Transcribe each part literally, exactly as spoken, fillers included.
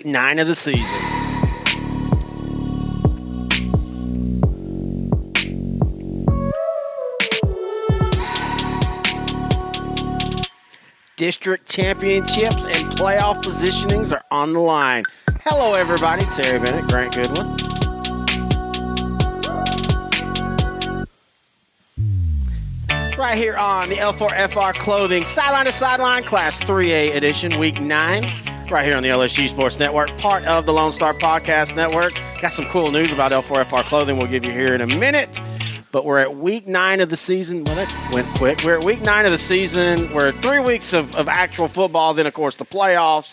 nine of the season. District championships and playoff positionings are on the line. Hello, everybody. Terry Bennett, Grant Goodwin. Right here on the L four F R Clothing Sideline to Sideline Class three A edition, week nine. Right here on the L S U Sports Network, part of the Lone Star Podcast Network. Got some cool news about L four F R Clothing we'll give you here in a minute. But we're at week nine of the season. Well, that went quick. We're at week nine of the season. We're at three weeks of, of actual football. Then, of course, the playoffs.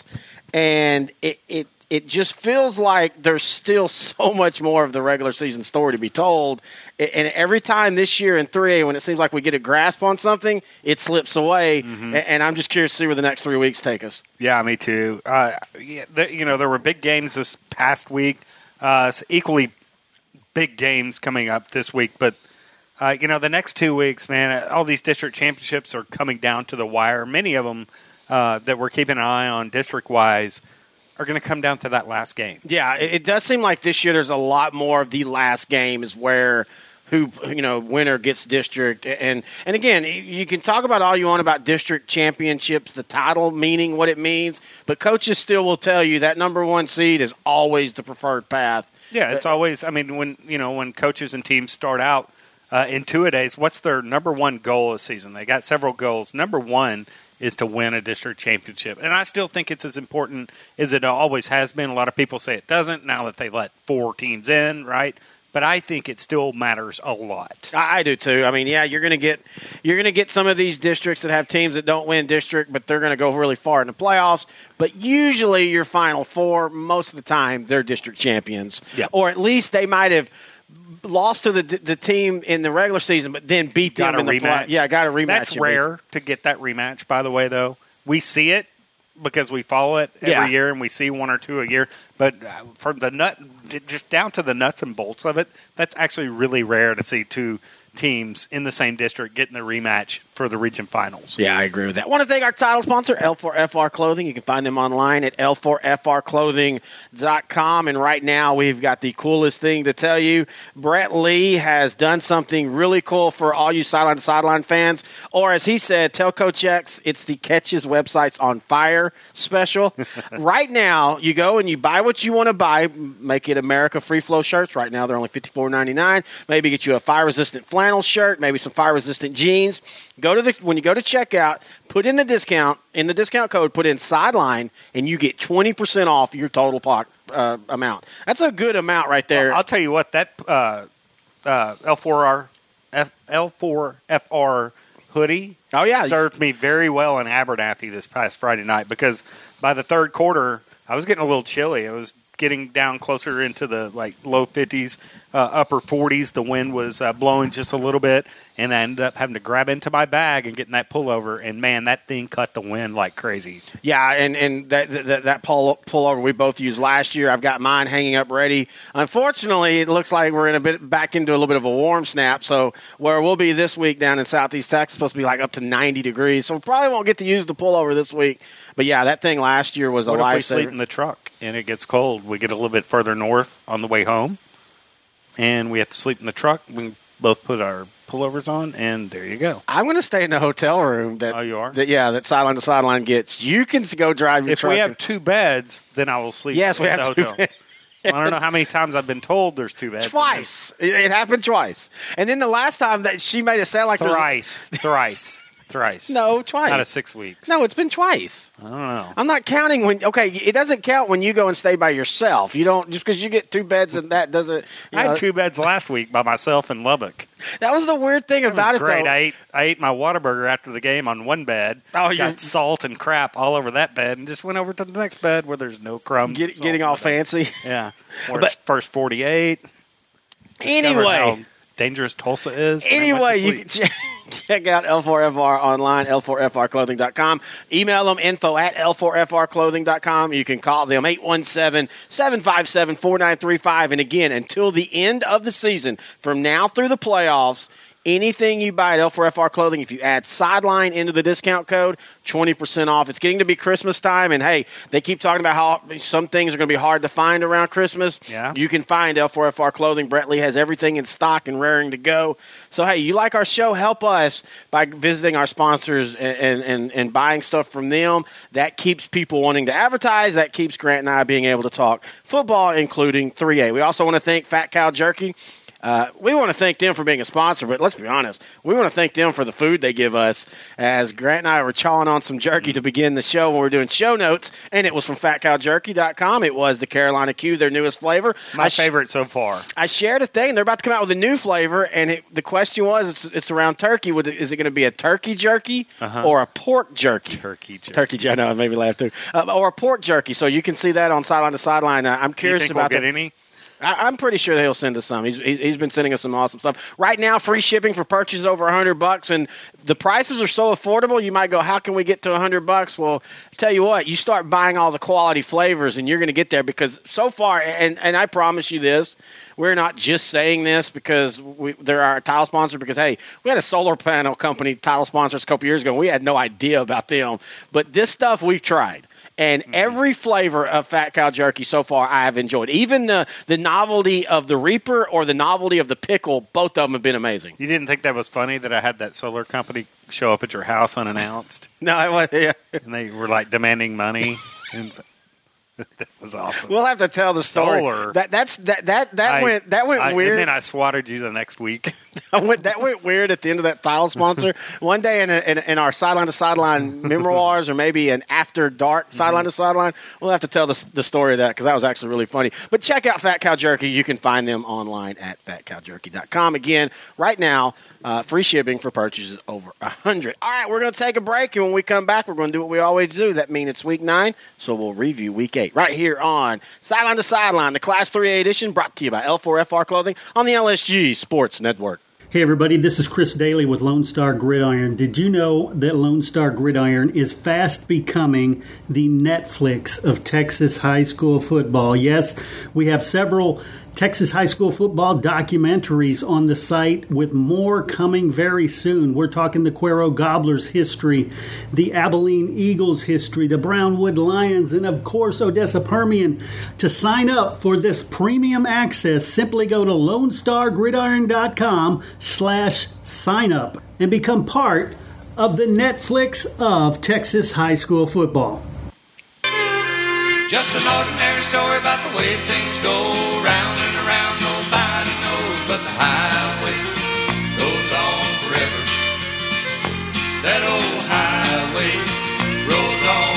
And it, it it just feels like there's still so much more of the regular season story to be told. And every time this year in three A, when it seems like we get a grasp on something, it slips away. Mm-hmm. And I'm just curious to see where the next three weeks take us. Yeah, me too. Uh, yeah, the, you know, there were big games this past week. Uh, equally big games coming up this week. But, uh, you know, the next two weeks, man, all these district championships are coming down to the wire. Many of them uh, that we're keeping an eye on district-wise are going to come down to that last game. Yeah, it, it does seem like this year there's a lot more of the last game is where who, you know, winner gets district. And, and again, you can talk about all you want about district championships, the title meaning what it means, but coaches still will tell you that number one seed is always the preferred path. Yeah, it's always, I mean, when, you know, when coaches and teams start out uh, in two-a-days, what's their number one goal this season? They got several goals. Number one is to win a district championship. And I still think it's as important as it always has been. A lot of people say it doesn't now that they let four teams in, right? But I think it still matters a lot. I, I do too. I mean, yeah, you're going to get you're going to get some of these districts that have teams that don't win district, but they're going to go really far in the playoffs. But usually your Final Four, most of the time, they're district champions. Yep. Or at least they might have lost to the the team in the regular season, but then beat them got in the rematch. play. Yeah, got a rematch. That's rare to get that rematch, by the way, though. We see it because we follow it every Yeah. year, and we see one or two a year. But from the nut, just down to the nuts and bolts of it, that's actually really rare to see two teams in the same district getting the rematch for the region finals. Yeah, I agree with that. I want to thank our title sponsor, L four F R Clothing. You can find them online at L four F R clothing dot com. And right now we've got the coolest thing to tell you. Brett Lee has done something really cool for all you Sideline to Sideline fans. Or as he said, tell Coach X, it's the Catches Websites on Fire special. Right now, you go and you buy what you want to buy. Make it America Free Flow shirts. Right now they're only fifty-four ninety-nine. Maybe get you a fire-resistant flannel shirt, maybe some fire-resistant jeans. Go to the when you go to checkout, put in the discount in the discount code, put in Sideline, and you get twenty percent off your total po- uh, amount. That's a good amount right there. Well, I'll tell you what, that uh, uh, L four R F, L four F R hoodie oh, yeah. served me very well in Abernathy this past Friday night because by the third quarter, I was getting a little chilly. It was getting down closer into the like low fifties, uh, upper forties. The wind was uh, blowing just a little bit, and I ended up having to grab into my bag and getting that pullover. And man, that thing cut the wind like crazy. Yeah, and, and that that, that pull pullover we both used last year. I've got mine hanging up ready. Unfortunately, it looks like we're in a bit back into a little bit of a warm snap. So where we'll be this week down in Southeast Texas, supposed to be like up to ninety degrees. So we probably won't get to use the pullover this week. But yeah, that thing last year was a what if we lifesaver. sleep in the truck and it gets cold? We get a little bit further north on the way home, and we have to sleep in the truck. We can both put our pullovers on, and there you go. I'm going to stay in the hotel room. That, oh, you are? That, yeah, that Sideline to Sideline gets. You can go drive your if truck. If we have and, two beds, then I will sleep yes, in we have the two hotel. beds. I don't know how many times I've been told there's two beds. Twice. It, it happened twice. And then the last time that she made it sound like thrice, thrice, thrice. No, twice. Out of six weeks. No, it's been twice. I don't know. I'm not counting when. Okay, it doesn't count when you go and stay by yourself. You don't just because you get two beds and that doesn't. I know, had two beds last week by myself in Lubbock. That was the weird thing It about was it. Great. Though. I ate. I ate my Whataburger after the game on one bed. Oh, you got salt and crap all over that bed, and just went over to the next bed where there's no crumbs. Get, getting all fancy. Yeah. Where But- it's first forty-eight. Anyway, how dangerous Tulsa is. Anyway, you can check, check out L four F R online, L four F R clothing dot com. Email them info at L four F R clothing dot com. You can call them eight one seven, seven five seven, four nine three five. And again, until the end of the season, from now through the playoffs, anything you buy at L four F R Clothing, if you add Sideline into the discount code, twenty percent off. It's getting to be Christmas time, and hey, they keep talking about how some things are going to be hard to find around Christmas. Yeah. You can find L four F R Clothing. Brett Lee has everything in stock and raring to go. So, hey, you like our show, help us by visiting our sponsors and, and, and buying stuff from them. That keeps people wanting to advertise. That keeps Grant and I being able to talk football, including three A. We also want to thank Fat Cow Jerky. Uh, we want to thank them for being a sponsor, but let's be honest, we want to thank them for the food they give us. As Grant and I were chawing on some jerky to begin the show when we were doing show notes, and it was from fat cow jerky dot com. It was the Carolina Q, their newest flavor. My sh- favorite so far. I shared a thing. They're about to come out with a new flavor, and it, the question was, it's, it's around turkey. Would it, is it going to be a turkey jerky uh-huh. or a pork jerky? Turkey jerky. Turkey jerky. No, it made me laugh too. Uh, or a pork jerky. So you can see that on Sideline to Sideline. Uh, I'm curious you think about we'll that. get any? I, I'm pretty sure he'll send us some. He's, he's been sending us some awesome stuff. Right now, free shipping for purchases over one hundred bucks, and the prices are so affordable, you might go, how can we get to one hundred bucks? Well, I tell you what, you start buying all the quality flavors, and you're going to get there because so far, and, and I promise you this, we're not just saying this because we, they're our title sponsor, because, hey, we had a solar panel company title sponsor us a couple years ago, and we had no idea about them. But this stuff we've tried. And every flavor of Fat Cow Jerky so far I have enjoyed. Even the, the novelty of the Reaper or the novelty of the pickle, both of them have been amazing. You didn't think that was funny that I had that solar company show up at your house unannounced? No, I wasn't. Yeah. And they were like demanding money. And that was awesome. We'll have to tell the story. Solar. That that's that that that I, went that went I, weird. And then I swatted you the next week. I went, that went weird at the end of that title sponsor. One day in, a, in, in our Sideline to Sideline memoirs, or maybe an After Dark Sideline mm-hmm. to Sideline, we'll have to tell the, the story of that because that was actually really funny. But check out Fat Cow Jerky. You can find them online at fat cow jerky dot com. Again, right now, uh, free shipping for purchases over one hundred dollars. All right, we're going to take a break, and when we come back, we're going to do what we always do. That means it's week nine, so we'll review week eight right here on Sideline to Sideline, the Class three A edition, brought to you by L four F R Clothing on the L S G Sports Network. Hey everybody, this is Chris Daly with Lone Star Gridiron. Did you know that Lone Star Gridiron is fast becoming the Netflix of Texas high school football? Yes, we have several Texas high school football documentaries on the site, with more coming very soon. We're talking the Cuero Gobblers history, the Abilene Eagles history, the Brownwood Lions, and of course Odessa Permian. To sign up for this premium access, simply go to lone star gridiron dot com slash sign up and become part of the Netflix of Texas high school football. Just an ordinary story about the way things go round and around. Nobody knows, but the highway goes on forever. That old highway rolls on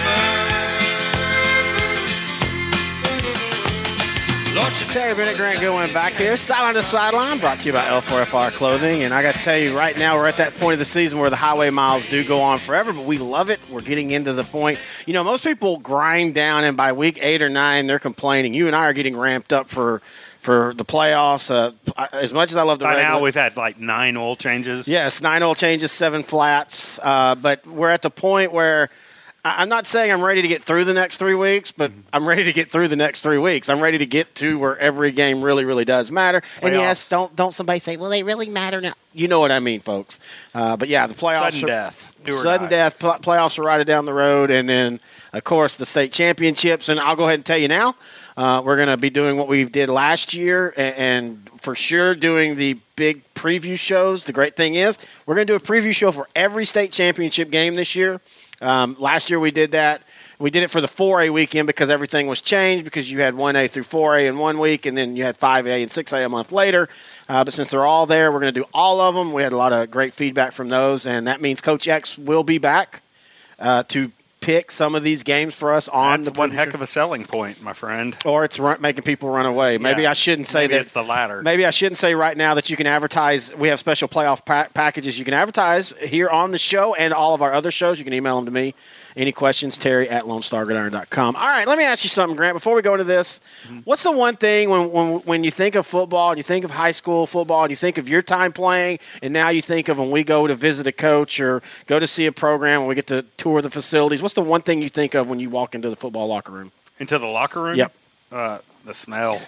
forever. Lord, Terry Bennett, Grant Goodwin back here. Sideline to Sideline, brought to you by L four F R Clothing. And I got to tell you, right now we're at that point of the season where the highway miles do go on forever, but we love it. We're getting into the point. You know, most people grind down, and by week eight or nine, they're complaining. You and I are getting ramped up for for the playoffs. Uh, as much as I love the By regular, now, we've had like nine oil changes. Yes, nine oil changes, seven flats. Uh, but we're at the point where I'm not saying I'm ready to get through the next three weeks, but I'm ready to get through the next three weeks. I'm ready to get to where every game really, really does matter. Playoffs. And yes, don't don't somebody say, well, they really matter now. You know what I mean, folks. Uh, but yeah, the playoffs. Sudden are, death. Do or Sudden die. death. Pl- playoffs are right down the road. And then, of course, the state championships. And I'll go ahead and tell you now, uh, we're going to be doing what we did last year, and, and for sure doing the big preview shows. The great thing is we're going to do a preview show for every state championship game this year. Um, last year we did that. We did it for the four A weekend because everything was changed, because you had one A through four A in one week, and then you had five A and six A a month later. Uh, but since they're all there, we're going to do all of them. We had a lot of great feedback from those, and that means Coach X will be back uh, to pick some of these games for us on That's the one producer. heck of a selling point, my friend. Or it's run, making people run away. Maybe Yeah. I shouldn't say Maybe that. it's the latter. Maybe I shouldn't say right now that you can advertise. We have special playoff pa- packages you can advertise here on the show and all of our other shows. You can email them to me. Any questions, Terry at lone star gridiron dot com. All right, let me ask you something, Grant. Before we go into this, mm-hmm. what's the one thing when, when when you think of football and you think of high school football and you think of your time playing, and now you think of when we go to visit a coach or go to see a program and we get to tour the facilities, what's the one thing you think of when you walk into the football locker room? Into the locker room? Yep. Uh, the smell. Yeah.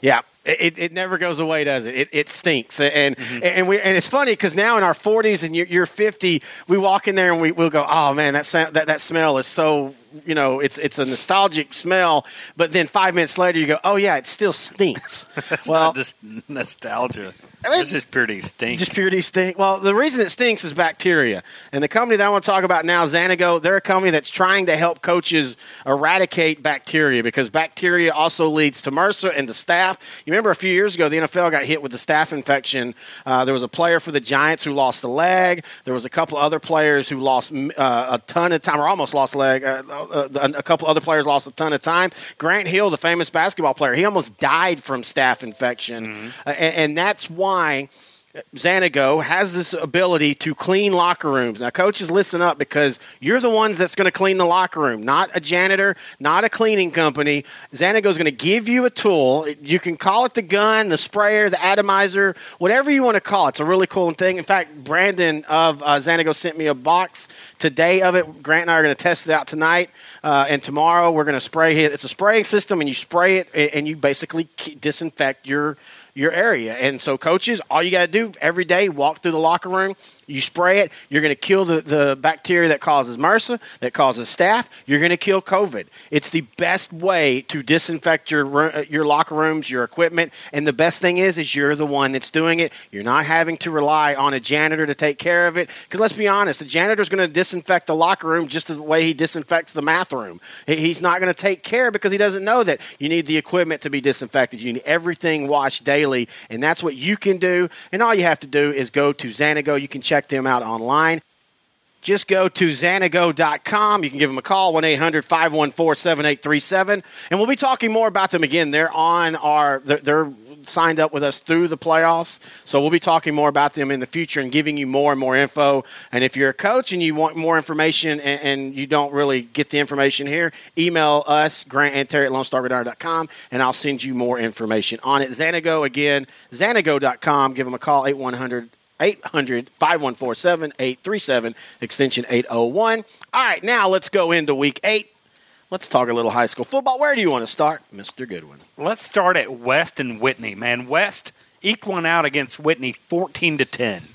It, it never goes away, does it? It, it stinks, and Mm-hmm. and we and it's funny because now in our forties and you're, you're fifty, we walk in there and we we'll go, oh man, that sa- that that smell is so, you know, it's it's a nostalgic smell. But then five minutes later, you go, oh yeah, it still stinks. That's well, not just nostalgia. I mean, It's just purely stink. just purely stink. Well, the reason it stinks is bacteria, and the company that I want to talk about now, Xanago, they're a company that's trying to help coaches eradicate bacteria because bacteria also leads to MRSA and the staph. You remember a few years ago, the N F L got hit with the staph infection. Uh, there was a player for the Giants who lost a leg. There was a couple of other players who lost uh, a ton of time, or almost lost a leg. Uh, uh, a couple other players lost a ton of time. Grant Hill, the famous basketball player, he almost died from staph infection, mm-hmm. uh, and, and that's why Xanago has this ability to clean locker rooms. Now, coaches, listen up because you're the ones that's going to clean the locker room, not a janitor, not a cleaning company. Xanago is going to give you a tool. You can call it the gun, the sprayer, the atomizer, whatever you want to call it. It's a really cool thing. In fact, Brandon of uh, Xanago sent me a box today of it. Grant and I are going to test it out tonight, uh, and tomorrow we're going to spray it. It's a spraying system, and you spray it, and you basically disinfect your your area. And so coaches, all you got to do every day, walk through the locker room, you spray it, you're going to kill the, the bacteria that causes MRSA, that causes staph, you're going to kill COVID. It's the best way to disinfect your your locker rooms, your equipment, and the best thing is, is you're the one that's doing it. You're not having to rely on a janitor to take care of it, because let's be honest, the janitor's going to disinfect the locker room just the way he disinfects the math room. He's not going to take care because he doesn't know that you need the equipment to be disinfected. You need everything washed daily, and that's what you can do, and all you have to do is go to Xanago. You can check Check them out online. Just go to Xanago dot com. You can give them a call, one eight hundred five one four seven eight three seven. And we'll be talking more about them again. They're on our, they're, they're signed up with us through the playoffs. So we'll be talking more about them in the future and giving you more and more info. And if you're a coach and you want more information and, and you don't really get the information here, email us, Grant and Terry at Lone Star Gridiron dot com, and I'll send you more information on it. Xanago, again, Xanago dot com. Give them a call, eight hundred eight hundred five one four seven eight three seven, extension eight oh one. All right, now let's go into week eight. Let's talk a little high school football. Where do you want to start, Mister Goodwin? Let's start at West and Whitney, man. West eked one out against Whitney fourteen to ten.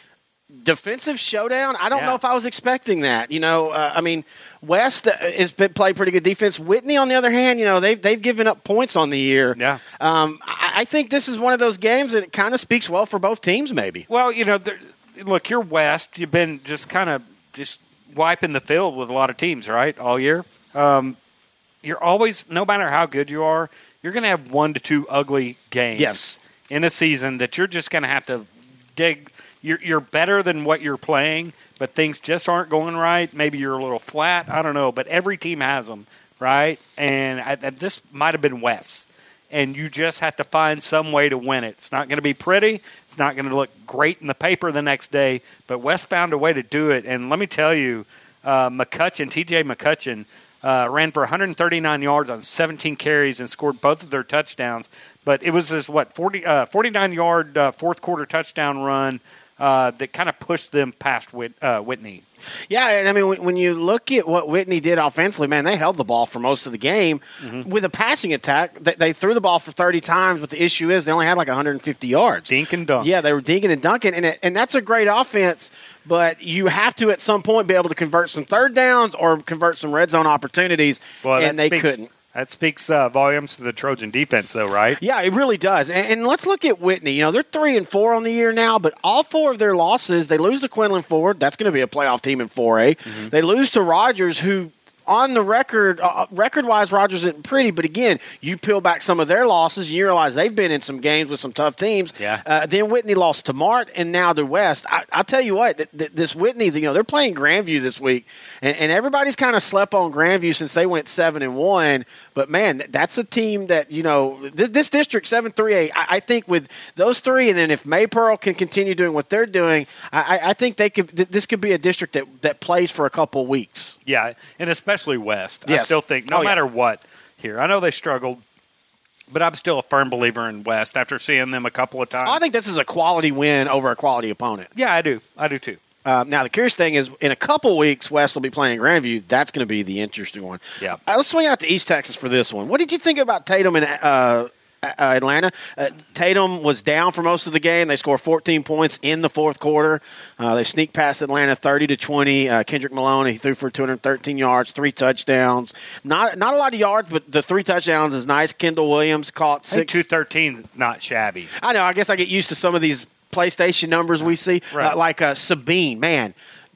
Defensive showdown? I don't Yeah. know if I was expecting that. You know, uh, I mean, West has been played pretty good defense. Whitney, on the other hand, you know, they've, they've given up points on the year. Yeah. Um, I, I think this is one of those games that kind of speaks well for both teams, maybe. Well, you know, there- look, you're West. You've been just kind of just wiping the field with a lot of teams, right, all year. Um, you're always, no matter how good you are, you're going to have one to two ugly games Yes. in a season that you're just going to have to dig. You're, you're better than what you're playing, but things just aren't going right. Maybe you're a little flat. I don't know. But every team has them, right? And I, I- this might have been West. And you just have to find some way to win it. It's not going to be pretty. It's not going to look great in the paper the next day. But West found a way to do it. And let me tell you, uh, McCutcheon, T J McCutcheon, uh, ran for one hundred thirty-nine yards on seventeen carries and scored both of their touchdowns. But it was this, what, forty, uh, forty-nine-yard uh, fourth-quarter touchdown run uh, that kind of pushed them past Whit, uh, Whitney. Yeah, and I mean, when, when you look at what Whitney did offensively, man, they held the ball for most of the game. Mm-hmm. With a passing attack, they, they threw the ball for thirty times, but the issue is they only had like one hundred fifty yards. Dink and dunk. Yeah, they were dinking and dunking, and, it, and that's a great offense, but you have to at some point be able to convert some third downs or convert some red zone opportunities, Well, and that they speaks, couldn't. That speaks uh, volumes to the Trojan defense, though, right? Yeah, it really does. And, and let's look at Whitney. You know, they're three and four on the year now, but all four of their losses, they lose to Quinlan Ford. That's going to be a playoff team in four A. Mm-hmm. They lose to Rogers, who on the record, uh, record-wise, Rogers isn't pretty. But again, you peel back some of their losses, and you realize they've been in some games with some tough teams. Yeah. Uh, then Whitney lost to Mart, and now to West. I, I'll tell you what, th- th- this Whitney, you know, they're playing Grandview this week, and, and everybody's kind of slept on Grandview since they went seven and one. But man, that's a team that, you know, this, this district seven three A. I, I think with those three, and then if Maypearl can continue doing what they're doing, I, I think they could. Th- this could be a district that, that plays for a couple weeks. Yeah, and especially West. Yes. I still think, no Oh, yeah. matter what here, I know they struggled, but I'm still a firm believer in West after seeing them a couple of times. I think this is a quality win over a quality opponent. Yeah, I do. I do too. Uh, now, the curious thing is, in a couple weeks, West will be playing Grandview. That's going to be the interesting one. Yeah. Uh, let's swing out to East Texas for this one. What did you think about Tatum and uh, uh, Atlanta. Uh, Tatum was down for most of the game. They scored fourteen points in the fourth quarter. Uh, they sneaked past Atlanta thirty to twenty. Uh, Kendrick Malone, he threw for two hundred thirteen yards, three touchdowns. Not not a lot of yards, but the three touchdowns is nice. Kendall Williams caught six. two thirteen is not shabby. I know. I guess I get used to some of these PlayStation numbers we see, Right. uh, like uh, Sabine. Man,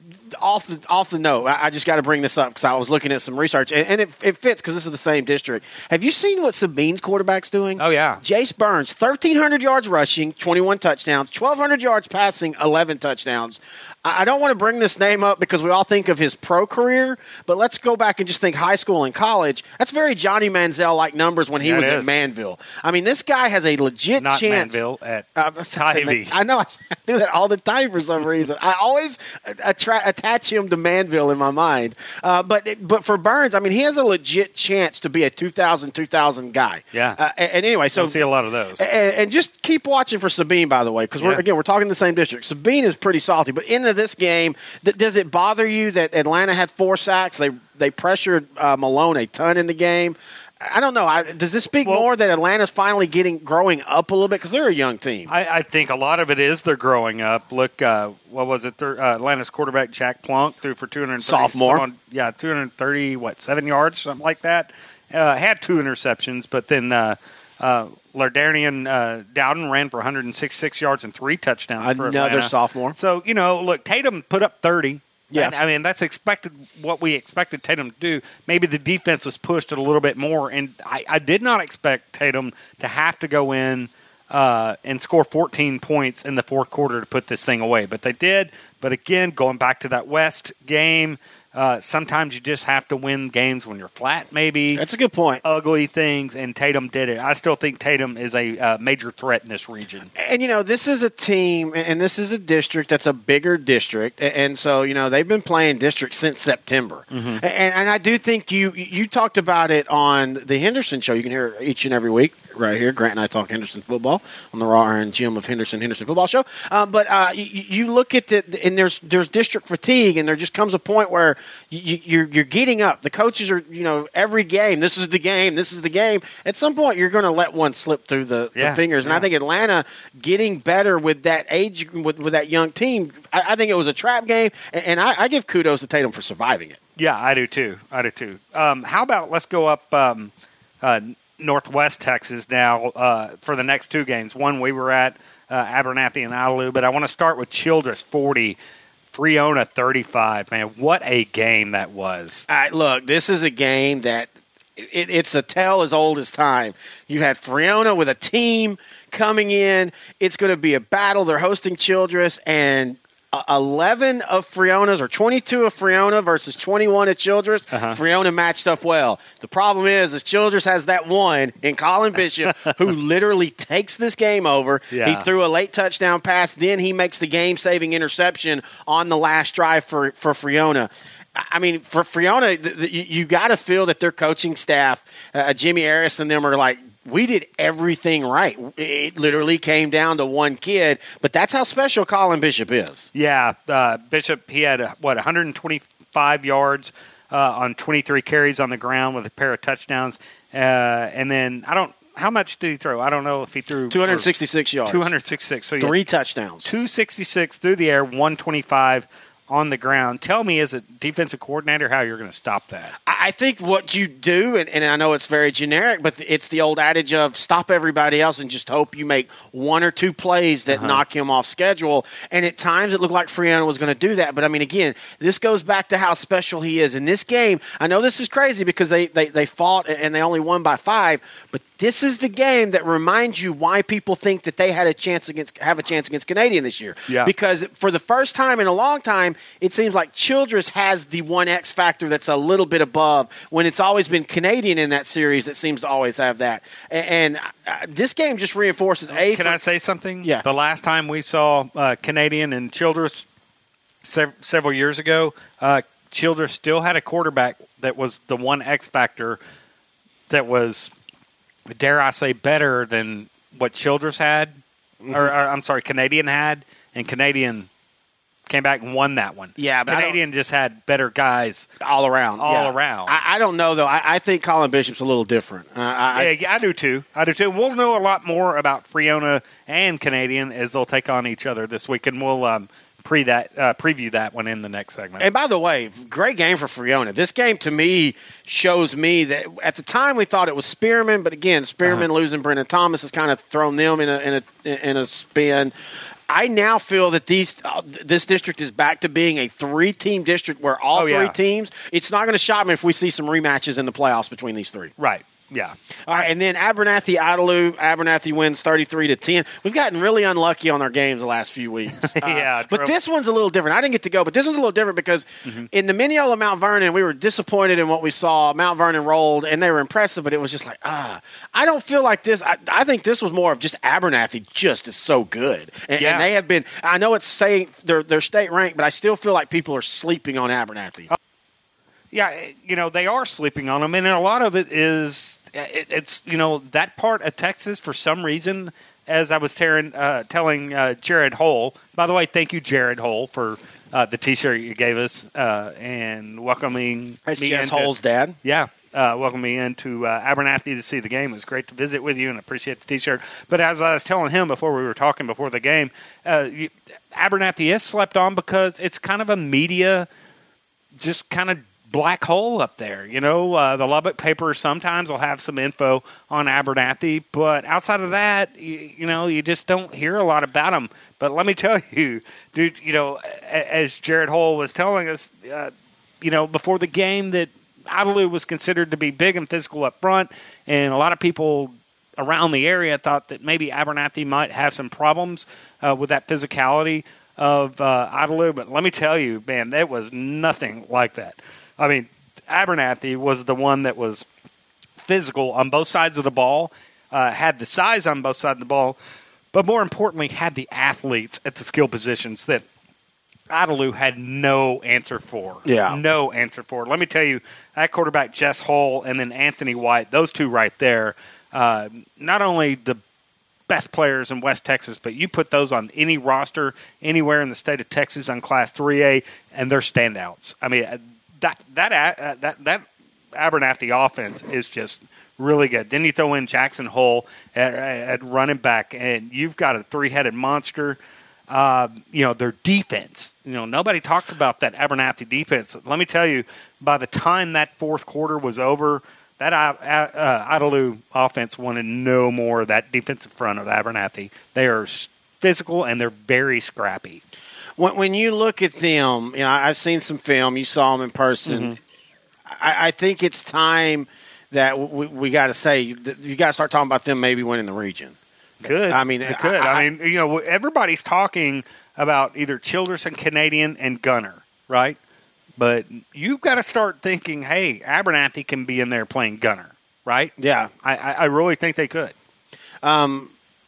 off the off the note, I, I just got to bring this up because I was looking at some research, and, and it, it fits because this is the same district. Have you seen what Sabine's quarterback's doing? Oh, yeah. Jace Burns, thirteen hundred yards rushing, twenty-one touchdowns, twelve hundred yards passing, eleven touchdowns. I don't want to bring this name up because we all think of his pro career, but let's go back and just think high school and college. That's very Johnny Manziel-like numbers when he That was is. at Manville. I mean, this guy has a legit Not chance. Manville, at Uh, Tivy. I know. I do that all the time for some reason. I always attra- attach him to Manville in my mind. Uh, but but for Burns, I mean, he has a legit chance to be a two thousand, two thousand guy. Yeah. Uh, and, and anyway, so You'll see a lot of those. and, and just keep watching for Sabine, by the way, because we're Yeah. again we're talking the same district. Sabine is pretty salty, but into this game, th- does it bother you that Atlanta had four sacks? They they pressured uh, Malone a ton in the game. I don't know. I, does this speak Well- more that Atlanta's finally getting growing up a little bit because they're a young team? I, I think a lot of it is they're growing up. Look, uh, what was it? Thir- uh, Atlanta's quarterback Jack Plunk threw for two hundred thirty Sophomore. some- yeah, two hundred thirty what seven yards, something like that. Uh, had two interceptions, but then uh, uh, Lardarian uh, Dowden ran for one hundred sixty-six yards and three touchdowns. for Another Atlanta. sophomore. So you know, look, Tatum put up thirty. Yeah. And, I mean, that's expected, what we expected Tatum to do. Maybe the defense was pushed it a little bit more, and I, I did not expect Tatum to have to go in uh, and score fourteen points in the fourth quarter to put this thing away. But they did. But again, going back to that West game, uh, sometimes you just have to win games when you're flat, maybe. That's a good point. Ugly things, and Tatum did it. I still think Tatum is a uh, major threat in this region. And, you know, this is a team, and this is a district that's a bigger district. And so, you know, they've been playing district since September. Mm-hmm. And, and I do think you you talked about it on the Henderson show. You can hear it each and every week right here. Grant and I talk Henderson football on the Raw Iron Gym of Henderson, Henderson Football Show. Um, but uh, you, you look at it, and there's there's district fatigue, and there just comes a point where you, you're, you're getting up. The coaches are, you know, every game, this is the game, this is the game. At some point, you're going to let one slip through the, Yeah, the fingers. And yeah. I think Atlanta getting better with that age, with, with that young team, I, I think it was a trap game, and, and I, I give kudos to Tatum for surviving it. Yeah, I do too. I do too. Um, how about let's go up um, uh, Northwest Texas now uh, for the next two games. One we were at uh, Abernathy and Idalou, but I want to start with Childress forty, Friona thirty-five. Man, what a game that was! All right, look, this is a game that it, it's a tale as old as time. You had Friona with a team coming in. It's going to be a battle. They're hosting Childress, and uh, eleven of Friona's or twenty-two of Friona versus twenty-one of Childress. Uh-huh. Friona matched up well. The problem is, is Childress has that one in Colin Bishop who literally takes this game over. Yeah. He threw a late touchdown pass. Then he makes the game-saving interception on the last drive for, for Friona. I mean, for Friona, the, the, you, you got to feel that their coaching staff, uh, Jimmy Harris and them, are like, we did everything right. It literally came down to one kid, but that's how special Colin Bishop is. Yeah, uh, Bishop he had uh, what one hundred twenty-five yards uh, on twenty-three carries on the ground with a pair of touchdowns, uh, and then I don't. How much did he throw? I don't know if he threw two hundred sixty-six yards. two hundred sixty-six. So he had Three touchdowns. two sixty-six through the air, one twenty-five on the ground. Tell me, as a defensive coordinator, how you're going to stop that. I I think what you do, and, and I know it's very generic, but it's the old adage of stop everybody else and just hope you make one or two plays that Uh-huh. knock him off schedule. And at times it looked like Friona was going to do that. But, I mean, again, this goes back to how special he is. In this game, I know this is crazy because they, they, they fought and they only won by five, but this is the game that reminds you why people think that they had a chance against have a chance against Canadian this year. Yeah. Because for the first time in a long time, it seems like Childress has the one X factor that's a little bit above when it's always been Canadian in that series that seems to always have that. And, and uh, this game just reinforces a. Can for, I say something? Yeah. The last time we saw uh, Canadian and Childress sev- several years ago, uh, Childress still had a quarterback that was the one X factor that was, dare I say, better than what Childress had, Mm-hmm. or, or I'm sorry, Canadian had, and Canadian came back and won that one. Yeah, but I Canadian just had better guys all around. all yeah. around. I, I don't know, though. I, I think Colin Bishop's a little different. Uh, I, yeah, I do too. I do too. We'll know a lot more about Friona and Canadian as they'll take on each other this week, and we'll um, pre that uh, preview that one in the next segment. And by the way, great game for Friona. This game, to me, shows me that at the time we thought it was Spearman, but again, Spearman Uh-huh. losing Brendan Thomas has kind of thrown them in a in a in a spin. I now feel that these uh, this district is back to being a three-team district where all Oh, three yeah. teams. It's not going to shock me if we see some rematches in the playoffs between these three. Right. Yeah. All right, and then Abernathy Idalou. Abernathy wins thirty-three to ten. We've gotten really unlucky on our games the last few weeks. Uh, Yeah, but true. this one's a little different. I didn't get to go, but this one's a little different because Mm-hmm. in the Mineola Mount Vernon, we were disappointed in what we saw. Mount Vernon rolled, and they were impressive, but it was just like, ah, I don't feel like this. I, I think this was more of just Abernathy just is so good. And, Yeah. and they have been, I know it's saying they're, they're state ranked, but I still feel like people are sleeping on Abernathy. Yeah, you know, they are sleeping on them, and a lot of it is, it, it's, you know, that part of Texas, for some reason, as I was tearing, uh, telling uh, Jared Hole, by the way, thank you, Jared Hole, for uh, the T-shirt you gave us, uh, and welcoming That's me Jess into- Hole's dad. Yeah, uh, welcome me into uh, Abernathy to see the game. It was great to visit with you and appreciate the T-shirt. But as I was telling him before we were talking before the game, uh, you, Abernathy is slept on because it's kind of a media, just kind of black hole up there. You know, uh, the Lubbock paper sometimes will have some info on Abernathy, but outside of that, you, you know, you just don't hear a lot about them. But let me tell you, dude, you know, as Jared Hole was telling us, uh, you know, before the game that Idalou was considered to be big and physical up front, and a lot of people around the area thought that maybe Abernathy might have some problems uh, with that physicality of uh, Idalou. But let me tell you, man, that was nothing like that. I mean, Abernathy was the one that was physical on both sides of the ball, uh, had the size on both sides of the ball, but more importantly, had the athletes at the skill positions that Idalou had no answer for. Yeah. No answer for. Let me tell you, that quarterback, Jess Hull, and then Anthony White, those two right there, uh, not only the best players in West Texas, but you put those on any roster anywhere in the state of Texas on Class three A, and they're standouts. I mean, that that uh, that that Abernathy offense is just really good. Then you throw in Jackson Hull at, at running back, and you've got a three-headed monster. Uh, you know, their defense. You know, nobody talks about that Abernathy defense. Let me tell you, by the time that fourth quarter was over, that uh, uh, Idalou offense wanted no more of that defensive front of Abernathy. They are physical, and they're very scrappy. When, when you look at them, you know, I've seen some film. You saw them in person. Mm-hmm. I, I think it's time that we, we got to say you got to start talking about them maybe winning the region. Could I mean, it could. I, I mean, you know, everybody's talking about either Childress and Canadian and Gunner, right? But you've got to start thinking, hey, Abernathy can be in there playing Gunner, right? Yeah, I, I really think they could. Um,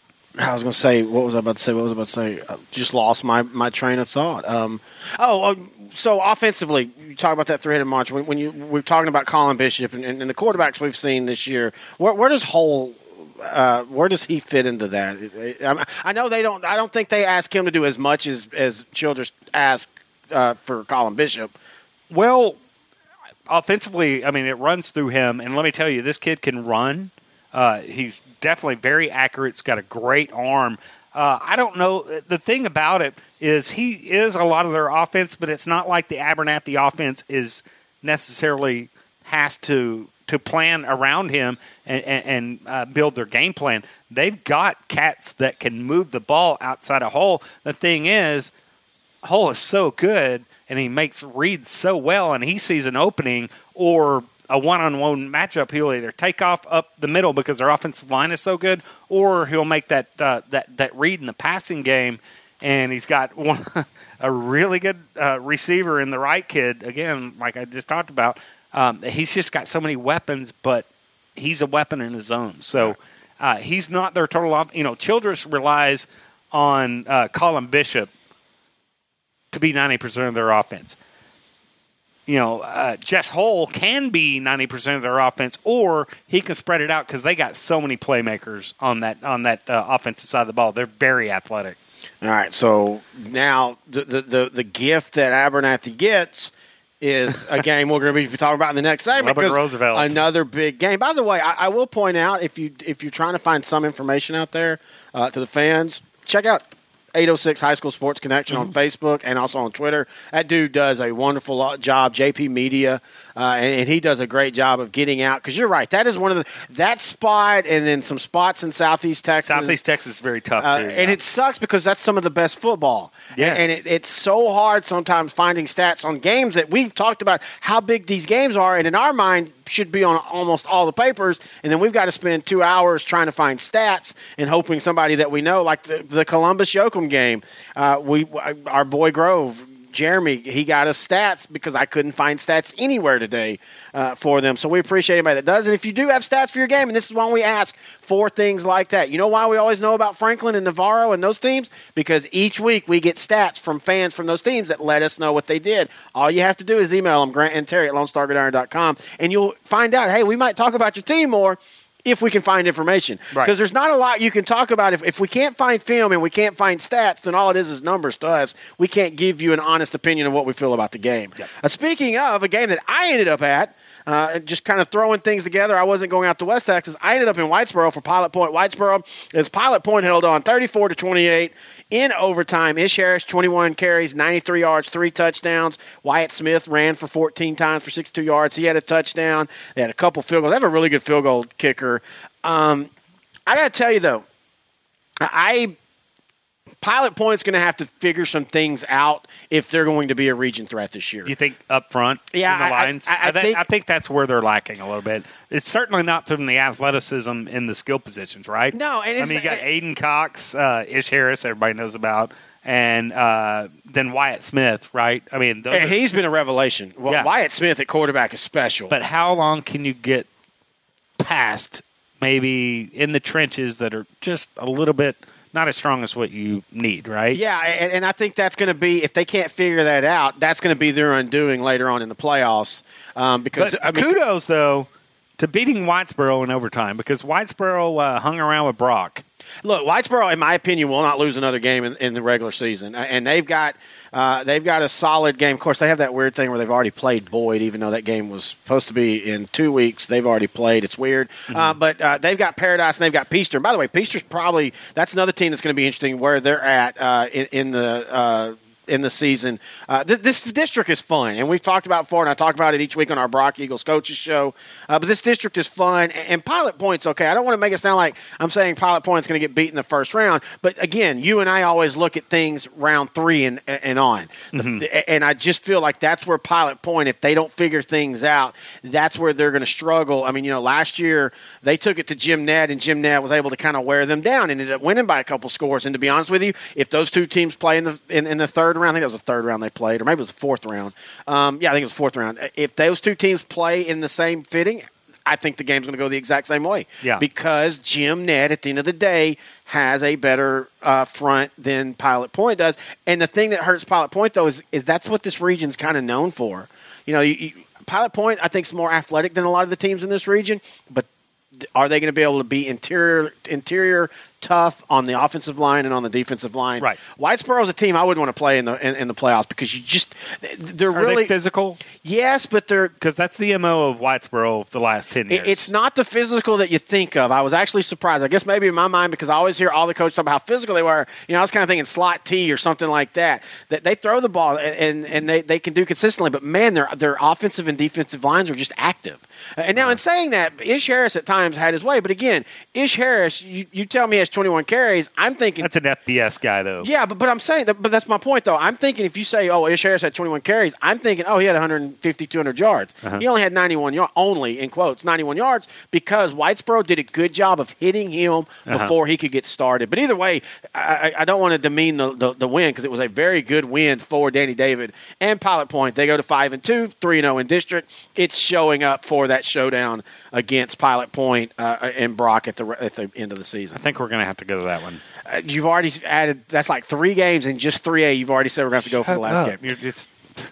I was going to say, what was I about to say? What was I about to say? I just lost my, my train of thought. Um, oh, uh, so offensively, you talk about that three-headed monster. When, when you we're talking about Colin Bishop and, and, and the quarterbacks we've seen this year, where, where does Hull, uh, where does he fit into that? I, I know they don't. I don't think they ask him to do as much as as Childress asked uh, for Colin Bishop. Well, offensively, I mean, it runs through him, and let me tell you, this kid can run. Uh, he's definitely very accurate. He's got a great arm. Uh, I don't know. The thing about it is he is a lot of their offense, but it's not like the Abernathy offense is necessarily has to to plan around him and, and, and uh, build their game plan. They've got cats that can move the ball outside of Hull. The thing is, Hull is so good, and he makes reads so well, and he sees an opening or a one-on-one matchup, he'll either take off up the middle because their offensive line is so good, or he'll make that uh, that that read in the passing game. And he's got one a really good uh, receiver in the right kid. Again, like I just talked about, um, he's just got so many weapons, but he's a weapon in his own. So uh, he's not their total off. You know, Childress relies on uh, Colin Bishop to be ninety percent of their offense. You know, uh, Jess Hull can be ninety percent of their offense, or he can spread it out because they got so many playmakers on that on that uh, offensive side of the ball. They're very athletic. All right, so now the the, the, the gift that Abernathy gets is a game we're going to be talking about in the next segment. Lubbock Roosevelt. Another big game. By the way, I, I will point out, if, you, if you're trying to find some information out there uh, to the fans, check out eight oh six High School Sports Connection mm-hmm. on Facebook and also on Twitter. That dude does a wonderful job, J P Media, uh, and, and he does a great job of getting out. Because you're right, that is one of the – that spot and then some spots in Southeast Texas. Southeast Texas is very tough, uh, too. And yeah. it sucks because that's some of the best football. Yes. And it, it's so hard sometimes finding stats on games that we've talked about how big these games are, and in our mind should be on almost all the papers, and then we've got to spend two hours trying to find stats and hoping somebody that we know, like the, the Columbus-Yoakum game, uh, we our boy Grove, Jeremy, he got us stats because I couldn't find stats anywhere today uh, for them. So we appreciate anybody that does. And if you do have stats for your game, and this is why we ask for things like that. You know why we always know about Franklin and Navarro and those teams? Because each week we get stats from fans from those teams that let us know what they did. All you have to do is email them, Grant and Terry at lone star gridiron dot com, and you'll find out, hey, we might talk about your team more if we can find information. Because right. there's not a lot you can talk about. If, if we can't find film and we can't find stats, then all it is is numbers to us. We can't give you an honest opinion of what we feel about the game. Yep. Uh, speaking of a game that I ended up at, uh, just kind of throwing things together, I wasn't going out to West Texas. I ended up in Whitesboro for Pilot Point. Whitesboro, as Pilot Point held on thirty-four to twenty-eight in overtime. Ish Harris, twenty-one carries, ninety-three yards, three touchdowns. Wyatt Smith ran for fourteen times for sixty-two yards. He had a touchdown. They had a couple field goals. They have a really good field goal kicker. Um, I got to tell you, though, I Pilot Point's going to have to figure some things out if they're going to be a region threat this year. Do you think up front yeah, in the I, lines? I, I, I, think, think, I think that's where they're lacking a little bit. It's certainly not from the athleticism in the skill positions, right? No, and it's, I mean, you got Aiden Cox, uh, Ish Harris, everybody knows about, and uh, then Wyatt Smith, right? I mean, those and are, he's been a revelation. Well, yeah. Wyatt Smith at quarterback is special. But how long can you get past maybe in the trenches that are just a little bit not as strong as what you need, right? Yeah, and, and I think that's going to be, if they can't figure that out, that's going to be their undoing later on in the playoffs. Um, because but I mean, kudos, though, to beating Whitesboro in overtime because Whitesboro uh, hung around with Brock. Look, Whitesboro, in my opinion, will not lose another game in, in the regular season, and they've got uh, they've got a solid game. Of course, they have that weird thing where they've already played Boyd, even though that game was supposed to be in two weeks. They've already played. It's weird, mm-hmm. uh, but uh, they've got Paradise and they've got Peaster. And by the way, Peaster's probably that's another team that's going to be interesting where they're at uh, in, in the. Uh, in the season. Uh, th- this district is fun, and we've talked about it before, and I talk about it each week on our Brock Eagles coaches show, uh, but this district is fun, and, and Pilot Point's okay. I don't want to make it sound like I'm saying Pilot Point's going to get beat in the first round, but again, you and I always look at things round three and, and on, mm-hmm. the, and I just feel like that's where Pilot Point, if they don't figure things out, that's where they're going to struggle. I mean, you know, last year they took it to Jim Ned, and Jim Ned was able to kind of wear them down and ended up winning by a couple scores, and to be honest with you, if those two teams play in the in, in the third round, I think that was the third round they played, or maybe it was the fourth round. Um, yeah, I think it was the fourth round. If those two teams play in the same fitting, I think the game's going to go the exact same way. Yeah. Because Jim Ned, at the end of the day, has a better uh, front than Pilot Point does. And the thing that hurts Pilot Point, though, is, is that's what this region's kind of known for. You know, you, you, Pilot Point, I think, is more athletic than a lot of the teams in this region, but are they going to be able to be interior interior tough on the offensive line and on the defensive line? Right. Whitesboro's a team I wouldn't want to play in the in, in the playoffs because you just they're Are really they physical. Yes, but they're because that's the M O of Whitesboro the last ten years. It's not the physical that you think of. I was actually surprised. I guess maybe in my mind because I always hear all the coaches talk about how physical they were. You know, I was kind of thinking slot T or something like that. That they throw the ball and and, and they, they can do consistently. But man, their their offensive and defensive lines are just active. And now in saying that, Ish Harris at times had his way. But again, Ish Harris, you, you tell me he has twenty-one carries. I'm thinking that's an F B S guy though. Yeah, but but I'm saying that, but that's my point though. I'm thinking if you say, oh, Ish Harris had twenty-one carries, I'm thinking, oh, he had one fifty, two hundred yards. Uh-huh. He only had ninety-one yards, only in quotes, ninety-one yards because Whitesboro did a good job of hitting him uh-huh. before he could get started. But either way, I, I don't want to demean the the, the win because it was a very good win for Danny David and Pilot Point. They go to five and two, three and zero in district. It's showing up for that showdown against Pilot Point uh, and Brock at the at the end of the season. I think we're going to have to go to that one. Uh, you've already added – that's like three games in just three A. You've already said we're going to have to go for the last uh, game. You're, it's,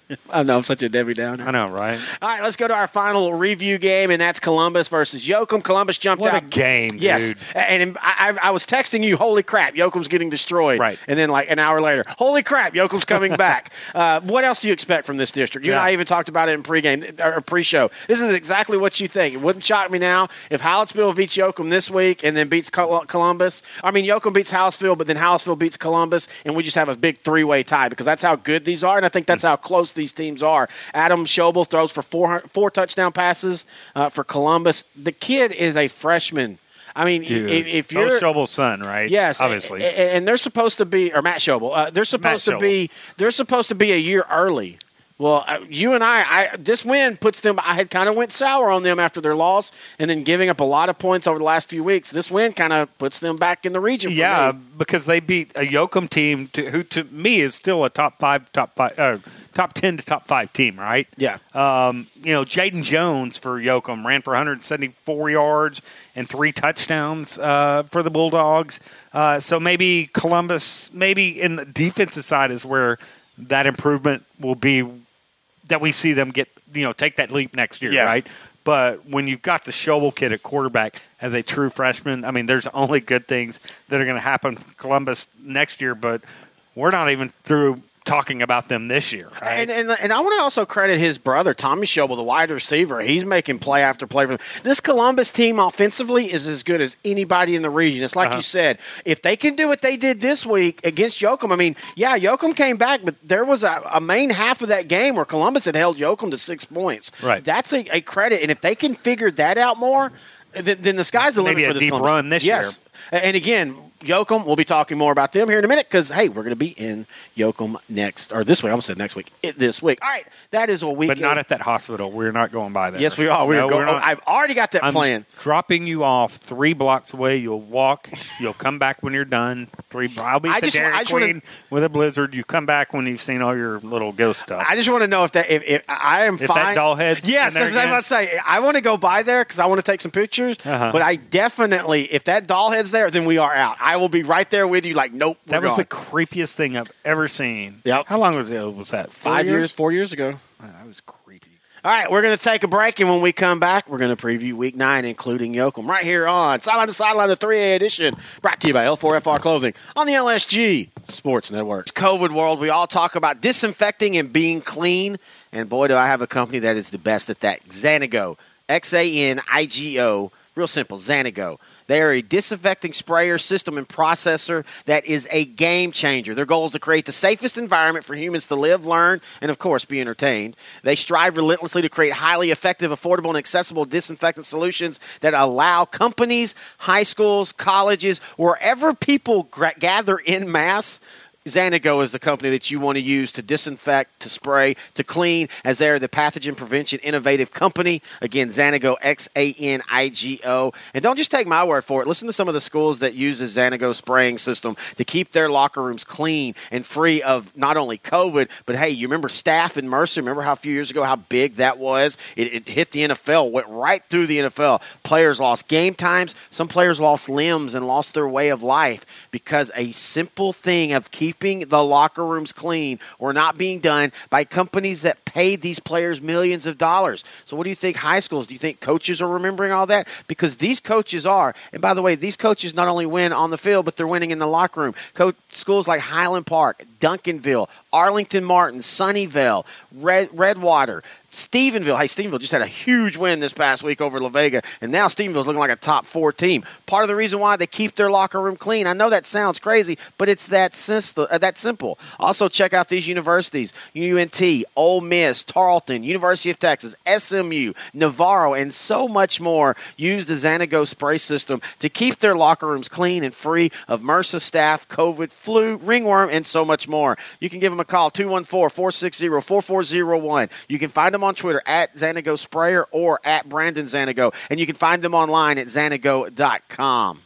I know I'm such a Debbie Downer. I know, right? All right, let's go to our final review game, and that's Columbus versus Yoakum. Columbus jumped What out. a game, yes. dude. And I, I was texting you, holy crap, Yoakum's getting destroyed. Right. And then like an hour later, holy crap, Yoakum's coming back. Uh, what else do you expect from this district? You Yeah. and I even talked about it in pregame or pre-show. This is exactly what you think. It wouldn't shock me now if Hallettsville beats Yoakum this week and then beats Col- Columbus. I mean, Yoakum beats Hallettsville, but then Hallettsville beats Columbus, and we just have a big three-way tie because that's how good these are, and I think that's how close these teams are. Adam Schobel throws for four, four touchdown passes uh, for Columbus. The kid is a freshman. I mean, Dude, if, if that you're was Schobel's son, right? yes, obviously. and, and they're supposed to be, or Matt Schobel, uh, they're supposed Matt to be, they're supposed to be a year early. Well, uh, you and I, I, this win puts them. I had kind of went sour on them after their loss, and then giving up a lot of points over the last few weeks. This win kind of puts them back in the region. For Yeah, me. because they beat a Yoakum team to, who, to me, is still a top five, top five, uh, top ten to top five team, right? Yeah. Um, you know, Jaden Jones for Yoakum ran for one hundred seventy-four yards and three touchdowns uh, for the Bulldogs. Uh, so maybe Columbus, maybe in the defensive side is where that improvement will be. That we see them get, you know, take that leap next year, Yeah. right? But when you've got the Schobel kid at quarterback as a true freshman, I mean, there's only good things that are going to happen for Columbus next year, but we're not even through talking about them this year. Right? And, and and I want to also credit his brother, Tommy Schobel, the wide receiver. He's making play after play for them. This Columbus team offensively is as good as anybody in the region. It's like Uh-huh. you said. If they can do what they did this week against Yoakum, I mean, yeah, Yoakum came back, but there was a, a main half of that game where Columbus had held Yoakum to six points. Right. That's a, a credit. And if they can figure that out more, then, then the sky's the limit Maybe for a this deep Columbus. run this yes. year. And again, Yoakum, we'll be talking more about them here in a minute because, hey, we're going to be in Yoakum next, or this week. I almost said next week. It, this week. All right, that is a week. But not at that hospital. We're not going by there. Yes, we are. We're No, going. we're not. I've already got that I'm plan. dropping you off three blocks away. You'll walk. You'll come back when you're done. Three. I'll be I at the just- Dairy I just Queen wanna- with a blizzard. You come back when you've seen all your little ghost stuff. I just want to know if that if, if I am If fine. that doll head's yes, in there that's what I was about to say. I want to go by there because I want to take some pictures. Uh-huh. But I definitely, if that doll head's there, then we are out. I will be right there with you. Like, nope, we're that was gone. the creepiest thing I've ever seen. Yep. How long was it? Was that four five years? four years ago. Wow, that was creepy. All right, we're going to take a break, and when we come back, we're going to preview Week Nine, including Yoakum, right here on Sideline to Sideline, the three A edition, brought to you by L four F R Clothing on the L S G Sports Network. It's COVID world. We all talk about disinfecting and being clean, and boy, do I have a company that is the best at that. Xanago, X A N I G O, real simple, Xanago. They are a disinfecting sprayer system and processor that is a game changer. Their goal is to create the safest environment for humans to live, learn, and, of course, be entertained. They strive relentlessly to create highly effective, affordable, and accessible disinfectant solutions that allow companies, high schools, colleges, wherever people gra- gather in mass. Xanago is the company that you want to use to disinfect, to spray, to clean, as they're the pathogen prevention innovative company. Again, Xanago, X A N I G O. And don't just take my word for it. Listen to some of the schools that use the Xanago spraying system to keep their locker rooms clean and free of not only COVID, but, hey, you remember Staff in Mercer? Remember how a few years ago how big that was? It, it hit the N F L, went right through the N F L. Players lost game times. Some players lost limbs and lost their way of life because a simple thing of keeping the locker rooms clean or not being done by companies that paid these players millions of dollars. So what do you think high schools, do you think coaches are remembering all that? Because these coaches are. And by the way, these coaches not only win on the field, but they're winning in the locker room. Co- schools like Highland Park, Duncanville, Arlington Martin, Sunnyvale, Red, Redwater, Stephenville. Hey, Stephenville just had a huge win this past week over La Vega, and now Stephenville's looking like a top four team. Part of the reason why they keep their locker room clean, I know that sounds crazy, but it's that, simple, uh, that simple. Also, check out these universities, U N T, Ole Miss, Tarleton, University of Texas, S M U, Navarro, and so much more use the Xanago spray system to keep their locker rooms clean and free of MRSA, staph, COVID, flu, ringworm, and so much more. You can give them a call, two one four, four six zero, four four zero one. You can find them on Twitter at Xanago Sprayer or at Brandon Xanago, and you can find them online at Xanago dot com.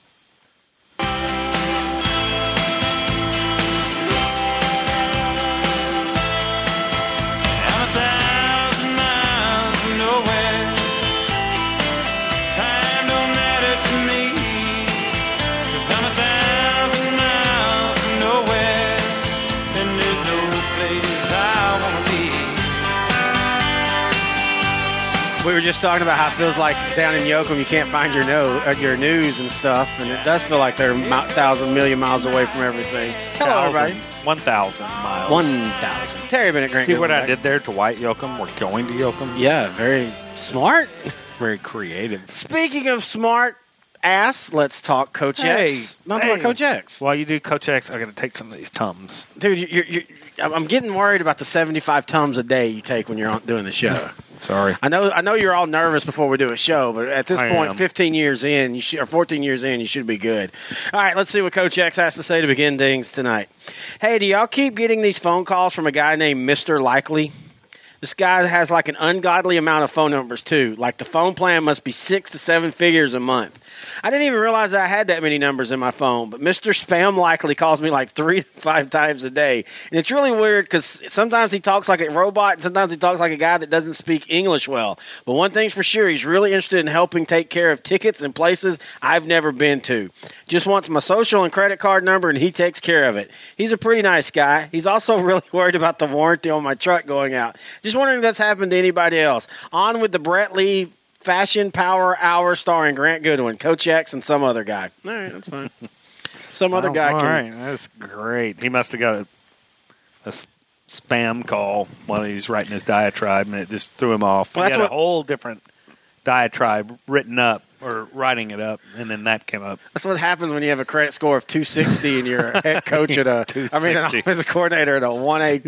We were just talking about how it feels like down in Yoakum you can't find your no, uh, your news and stuff, and it does feel like they're a thousand million miles away from everything. Hello, everybody. One thousand miles. One thousand. Terry Bennett, Grant. See what I Goodwin. did there to White Yoakum? We're going to Yoakum. Yeah, very smart. Very creative. Speaking of smart ass, let's talk Coach Hey, X. Not hey. about Coach X. While you do Coach X, I got to take some of these Tums. Dude, you're, you're, I'm getting worried about the seventy-five Tums a day you take when you're on, doing the show. Sorry. I know I know you're all nervous before we do a show, but at this I point, am. fifteen years in, you should, or fourteen years in, you should be good. All right, let's see what Coach X has to say to begin things tonight. Hey, do y'all keep getting these phone calls from a guy named Mister Likely? This guy has like an ungodly amount of phone numbers, too. Like the phone plan must be six to seven figures a month. I didn't even realize that I had that many numbers in my phone, but Mister Spam Likely calls me like three to five times a day. And it's really weird because sometimes he talks like a robot and sometimes he talks like a guy that doesn't speak English well. But one thing's for sure, he's really interested in helping take care of tickets and places I've never been to. Just wants my social and credit card number and he takes care of it. He's a pretty nice guy. He's also really worried about the warranty on my truck going out. Just wondering if that's happened to anybody else. On with the Brett Lee Fashion Power Hour starring Grant Goodwin, Coach X, and some other guy. All right, that's fine. Some other Oh, guy all can. right, that's great. He must have got a, a s- spam call while he was writing his diatribe, and it just threw him off. Well, he that's had what- a whole different diatribe written up or writing it up, and then that came up. That's what happens when you have a credit score of two sixty and you're a head coach at a, I mean, an two sixty. offensive coordinator at a one eight.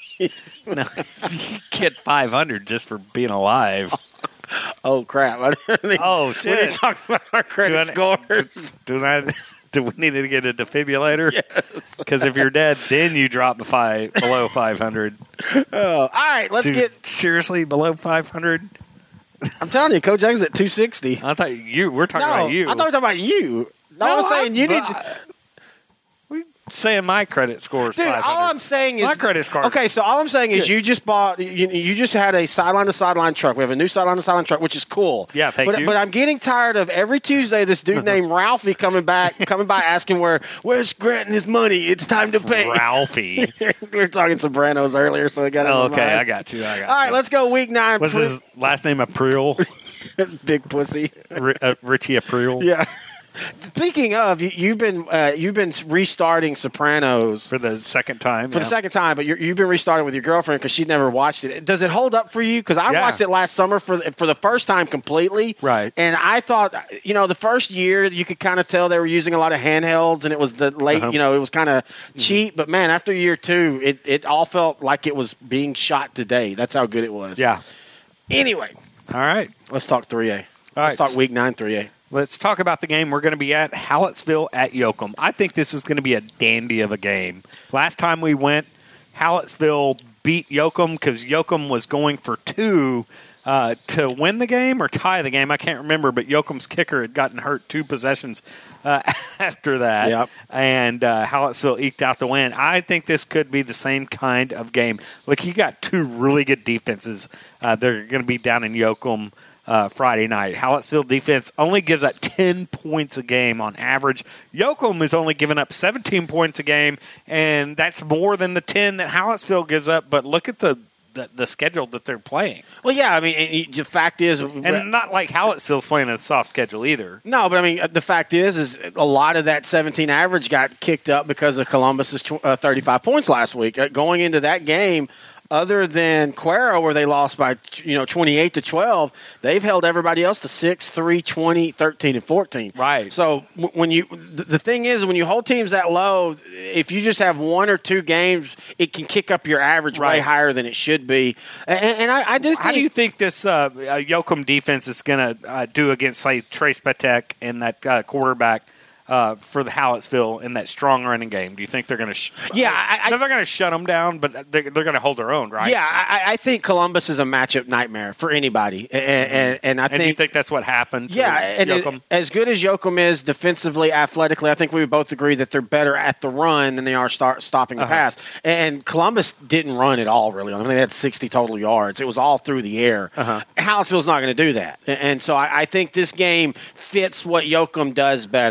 No, you get five hundred just for being alive. Oh, crap. Oh, We shit. didn't talk about our credit Do I- scores. Do I? Do we need to get a defibrillator? Yes. Because if you're dead, then you drop five, below five hundred. Oh, all right, let's Dude, get. seriously below five hundred. I'm telling you, Coach X is at two sixty. I thought you. We're talking No, about you. I thought we were talking about you. No, I was saying you need to. We saying my credit score is Dude, five hundred. all I'm saying is My credit score. Okay, so all I'm saying is Good. you just bought, you, you just had a sideline to sideline truck. We have a new sideline to sideline truck, which is cool. Yeah, thank but, you. But I'm getting tired of every Tuesday this dude named Ralphie coming back, coming by asking where, where's Grant and his money? It's time to pay. Ralphie. we were talking Sopranos earlier, so I got it. Oh, in my okay, mind. I got you. I got All right, you. let's go week nine. What's Pre- his last name? April. Big pussy. R- uh, Richie April. Yeah. Speaking of, you, you've been uh, you've been restarting Sopranos For the second time. for the yeah. second time, but you're, you've been restarting with your girlfriend because she'd never watched it. Does it hold up for you? Because I Yeah. watched it last summer for the, for the first time completely. Right. And I thought, you know, the first year you could kind of tell they were using a lot of handhelds, and it was the late, Uh-huh. you know, it was kind of cheap. But man, after year two, it it all felt like it was being shot today. That's how good it was. Yeah. Anyway, All right. let's talk three A. All Let's right. talk week nine three A. Let's talk about the game we're going to be at, Hallettsville at Yoakum. I think this is going to be a dandy of a game. Last time we went, Hallettsville beat Yoakum because Yoakum was going for two uh, to win the game or tie the game. I can't remember, but Yoakum's kicker had gotten hurt two possessions uh, after that. Yep. And uh, Hallettsville eked out the win. I think this could be the same kind of game. Look, you got two really good defenses. Uh, they're going to be down in Yoakum Uh, Friday night. Hallettsville defense only gives up ten points a game on average. Yoakum is only giving up seventeen points a game, and that's more than the ten that Hallettsville gives up. But look at the, the, the schedule that they're playing. Well, yeah, I mean, and you- the fact is, And not like Hallettsville's playing a soft schedule either. no, but I mean, the fact is, is a lot of that seventeen average got kicked up because of Columbus's tw- uh, thirty-five points last week. Uh, going into that game, other than Cuero, where they lost by you know twenty-eight to twelve, they've held everybody else to six, three, twenty, thirteen, and fourteen. Right. So w- when you the, the thing is, when you hold teams that low, if you just have one or two games, it can kick up your average way Right. higher than it should be. And, and I, I do think. How do you think this uh, uh, Yoakum defense is going to uh, do against, say, Trace Patek and that uh, quarterback uh, for the Hallettsville in that strong running game? Do you think they're going to? Sh- Yeah, I- I- they're not going to shut them down, but they're, they're going to hold their own, right? Yeah, I, I think Columbus is a matchup nightmare for anybody, and, and, and I And think, do you think that's what happened? To yeah, and it- Yoakum? as good as Yoakum is defensively, athletically, I think we would both agree that they're better at the run than they are start, stopping the Uh-huh. pass. And Columbus didn't run at all, really. I mean, they had sixty total yards. It was all through the air. Uh-huh. Hallettsville's not going to do that, and, and so I, I think this game fits what Yoakum does better. and they're going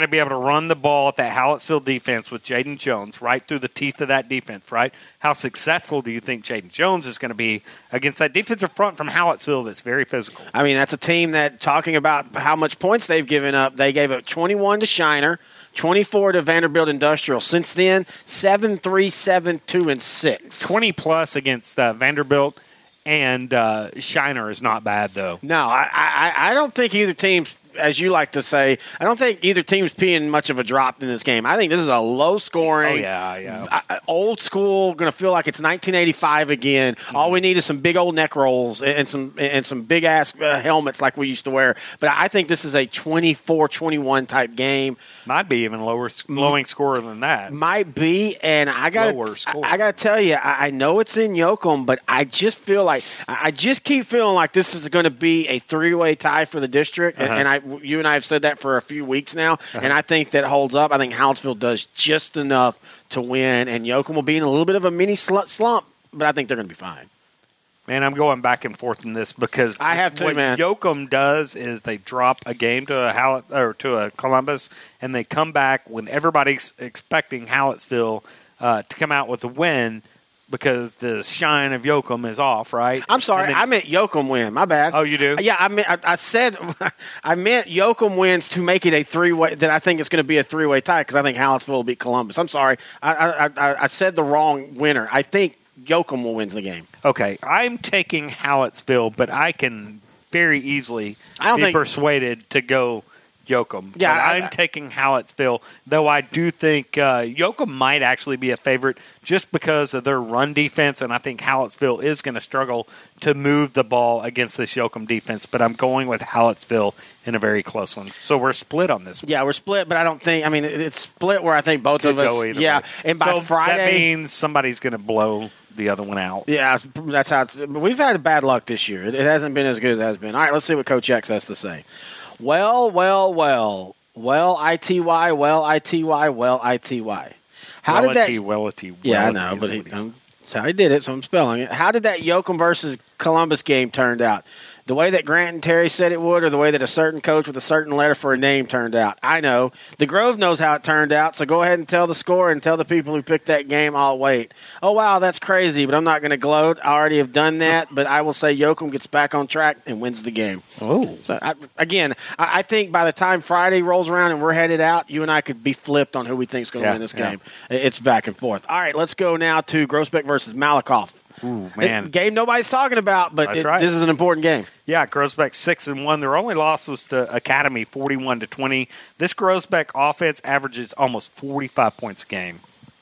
going to be able to run the ball at that Hallettsville defense with Jaden Jones right through the teeth of that defense, right? How successful do you think Jaden Jones is going to be against that defensive front from Hallettsville that's very physical? I mean, that's a team that, talking about how much points they've given up, they gave up twenty-one to Shiner, twenty-four to Vanderbilt Industrial. Since then, seven three, seven two, and six. twenty plus against uh, Vanderbilt and uh, Shiner is not bad, though. No, I, I, I don't think either team's, as you like to say, I don't think either team's peeing much of a drop in this game. I think this is a low-scoring, Oh, yeah, yeah. uh, old school, going to feel like it's nineteen eighty-five again. Mm-hmm. All we need is some big old neck rolls and, and some and some big-ass uh, helmets like we used to wear. But I think this is a twenty-four twenty-one type game. Might be even lower, lowing score than that. Might be, and I got Lower score. I, I got to tell you, I, I know it's in Yoakum, but I just feel like I just keep feeling like this is going to be a three-way tie for the district, Uh-huh. and, and I, you and I have said that for a few weeks now, uh-huh. and I think that holds up. I think Hallettsville does just enough to win, and Yoakum will be in a little bit of a mini sl- slump, but I think they're going to be fine. Man, I'm going back and forth in this because I have to, what man. Yoakum does is they drop a game to a Hallett or to a Columbus, and they come back when everybody's expecting Hallettsville uh, to come out with a win because the shine of Yoakum is off, right? I'm sorry, then, I meant Yoakum win. My bad. Oh, you do? Yeah, I meant I, I said I meant Yoakum wins to make it a three way. That I think it's going to be a three way tie because I think Hallettsville will beat Columbus. I'm sorry, I, I I I said the wrong winner. I think Yoakum will win the game. Okay, I'm taking Hallettsville, but I can very easily I don't be think- persuaded to go Yoakum. Yeah, But I- I'm taking Hallettsville, though I do think uh, Yoakum might actually be a favorite just because of their run defense, and I think Hallettsville is going to struggle to move the ball against this Yoakum defense, but I'm going with Hallettsville in a very close one. So we're split on this one. Yeah, we're split, but I don't think. I mean, it- it's split where I think both Could of us. go either Yeah, way. and by so Friday, that means somebody's going to blow the other one out. yeah, that's how. It's, but we've had bad luck this year. It, it hasn't been as good as it has been. All right, let's see what Coach X has to say. Well, well, well, well, I T Y, well, I T Y, well, I T Y. How did that? Wellity, Yeah, I Wellity know, is but he, what he's- um, that's how he did it, so I'm spelling it. How did that Yoakum versus Columbus game turned out? The way that Grant and Terry said it would, or the way that a certain coach with a certain letter for a name turned out? I know. The Grove knows how it turned out, so go ahead and tell the score and tell the people who picked that game I'll wait. Oh, wow, that's crazy, but I'm not going to gloat. I already have done that, but I will say Yoakum gets back on track and wins the game. Oh. So I, again, I, I think by the time Friday rolls around and we're headed out, you and I could be flipped on who we think is going to Yeah, win this yeah. game. It's back and forth. All right, let's go now to Groesbeck versus Malakoff. Ooh, man. It- game nobody's talking about, but That's it, right. this is an important game. Yeah, Groesbeck six and one. Their only loss was to Academy, forty-one to twenty. This Groesbeck offense averages almost forty-five points a game.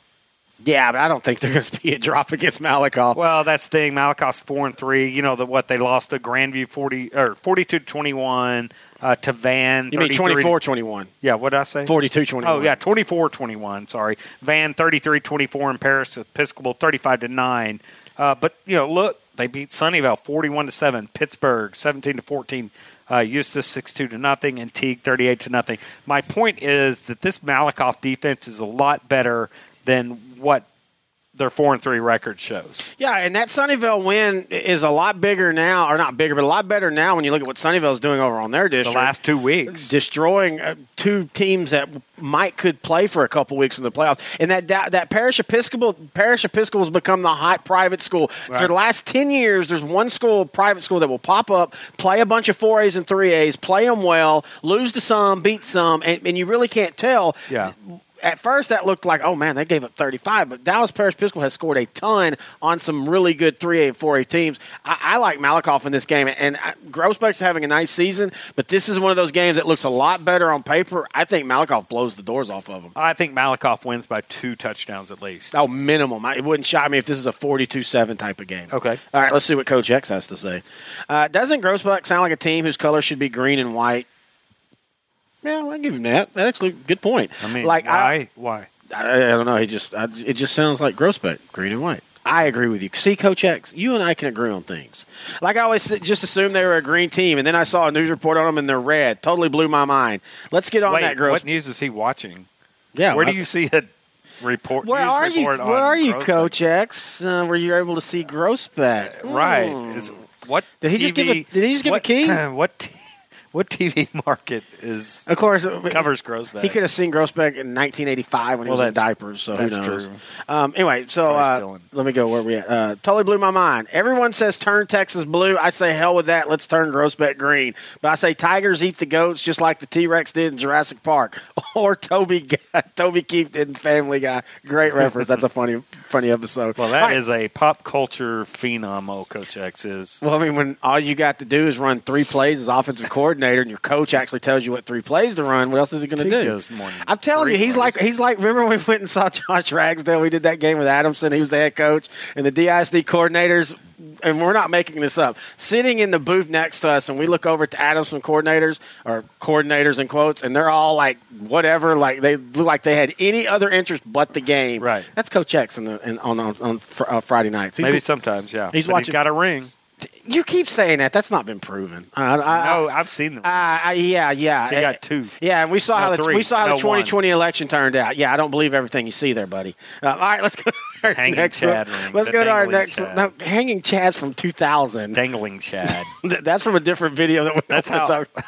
Yeah, but I don't think they're going to be a drop against Malakoff. Well, that's the thing. Malakoff's four and three. You know the, what they lost to Grandview forty or forty-two to twenty-one. Uh, to Van. You mean twenty-four twenty-one? Yeah, what did I say? forty-two twenty-one. Oh yeah, twenty-four twenty-one. Sorry, Van thirty-three twenty-four and Paris Episcopal thirty-five to nine. Uh, but you know, look, they beat Sunnyvale forty-one to seven. Pittsburgh seventeen to fourteen. Uh, Eustis six-two to nothing, and Teague thirty-eight to nothing. My point is that this Malakoff defense is a lot better than what their four and three record shows. Yeah, and that Sunnyvale win is a lot bigger now, or not bigger, but a lot better now when you look at what Sunnyvale's doing over on their district. The last two weeks. Destroying uh, two teams that might could play for a couple weeks in the playoffs. And that that, that Parish Episcopal Parish Episcopal has become the hot private school. Right. For the last ten years, there's one school, private school, that will pop up, play a bunch of four A's and three A's, play them well, lose to some, beat some, and, and you really can't tell. Yeah. At first, that looked like, oh, man, they gave up thirty-five. But Dallas Parish Episcopal has scored a ton on some really good three A and four A teams. I, I like Malakoff in this game. And I, Groesbeck's having a nice season, but this is one of those games that looks a lot better on paper. I think Malakoff blows the doors off of them. I think Malakoff wins by two touchdowns at least. Oh, minimum. I, it wouldn't shock me if this is a forty-two seven type of game. Okay. All right, let's see what Coach X has to say. Uh, doesn't Groesbeck sound like a team whose color should be green and white? Yeah, I'll give him that. That's actually a good point. I mean, like, why? I, why? I, I don't know. He just I, it just sounds like Groesbeck, green and white. I agree with you. See, Coach X, you and I can agree on things. Like I always just assumed they were a green team, and then I saw a news report on them and they're red. Totally blew my mind. Let's get on Wait, that, Groesbeck. what news is he watching? Yeah, Where well, do you see a report? Where news are you? report Where on are you, Groesbeck? Coach X? Uh, were you able to see Groesbeck? Right. Hmm. Is, what Did he just T V give a- did he just give a what, key? What t- What T V market is Of course, covers Groesbeck? he could have seen Groesbeck in nineteen eighty-five when he Well, was in that's- diapers. So who that's knows? true. Um, anyway, so Probably uh, still in- let me go where we at. Uh, totally blew my mind. Everyone says turn Texas blue. I say hell with that. Let's turn Groesbeck green. But I say tigers eat the goats just like the T-Rex did in Jurassic Park, or Toby Toby Keith did in Family Guy. Great reference. That's a funny funny episode. Well, that All right. is a pop culture phenom. Old Coach X is. Well, I mean, when all you got to do is run three plays as offensive coordinator, and your coach actually tells you what three plays to run, what else is he going to He do? does more than I'm telling three you, he's plays. like he's like. Remember when we went and saw Josh Ragsdale? We did that game with Adamson. He was the head coach, and the D I S D coordinators. And we're not making this up. Sitting in the booth next to us, and we look over at the Adamson coordinators, or coordinators in quotes, and they're all like, whatever, like they look like they had any other interest but the game. Right. That's Coach X in the, in, on on, on fr- uh, Friday nights. He's, Maybe sometimes, yeah. he's But watching- He's got a ring. you keep saying that. That's not been proven. I, I, No, I've seen them. Uh, I, yeah, yeah. He got two. Yeah, and we saw No, how the, three. we saw how No, the twenty twenty election turned out. Yeah, I don't believe everything you see there, buddy. Uh, all right, let's go. To our Hanging next Chad one. ring. Let's The go to our dangling next. Chad. No, hanging Chad's from two thousand. Dangling Chad. That's from a different video that we That's don't how- wanna talk-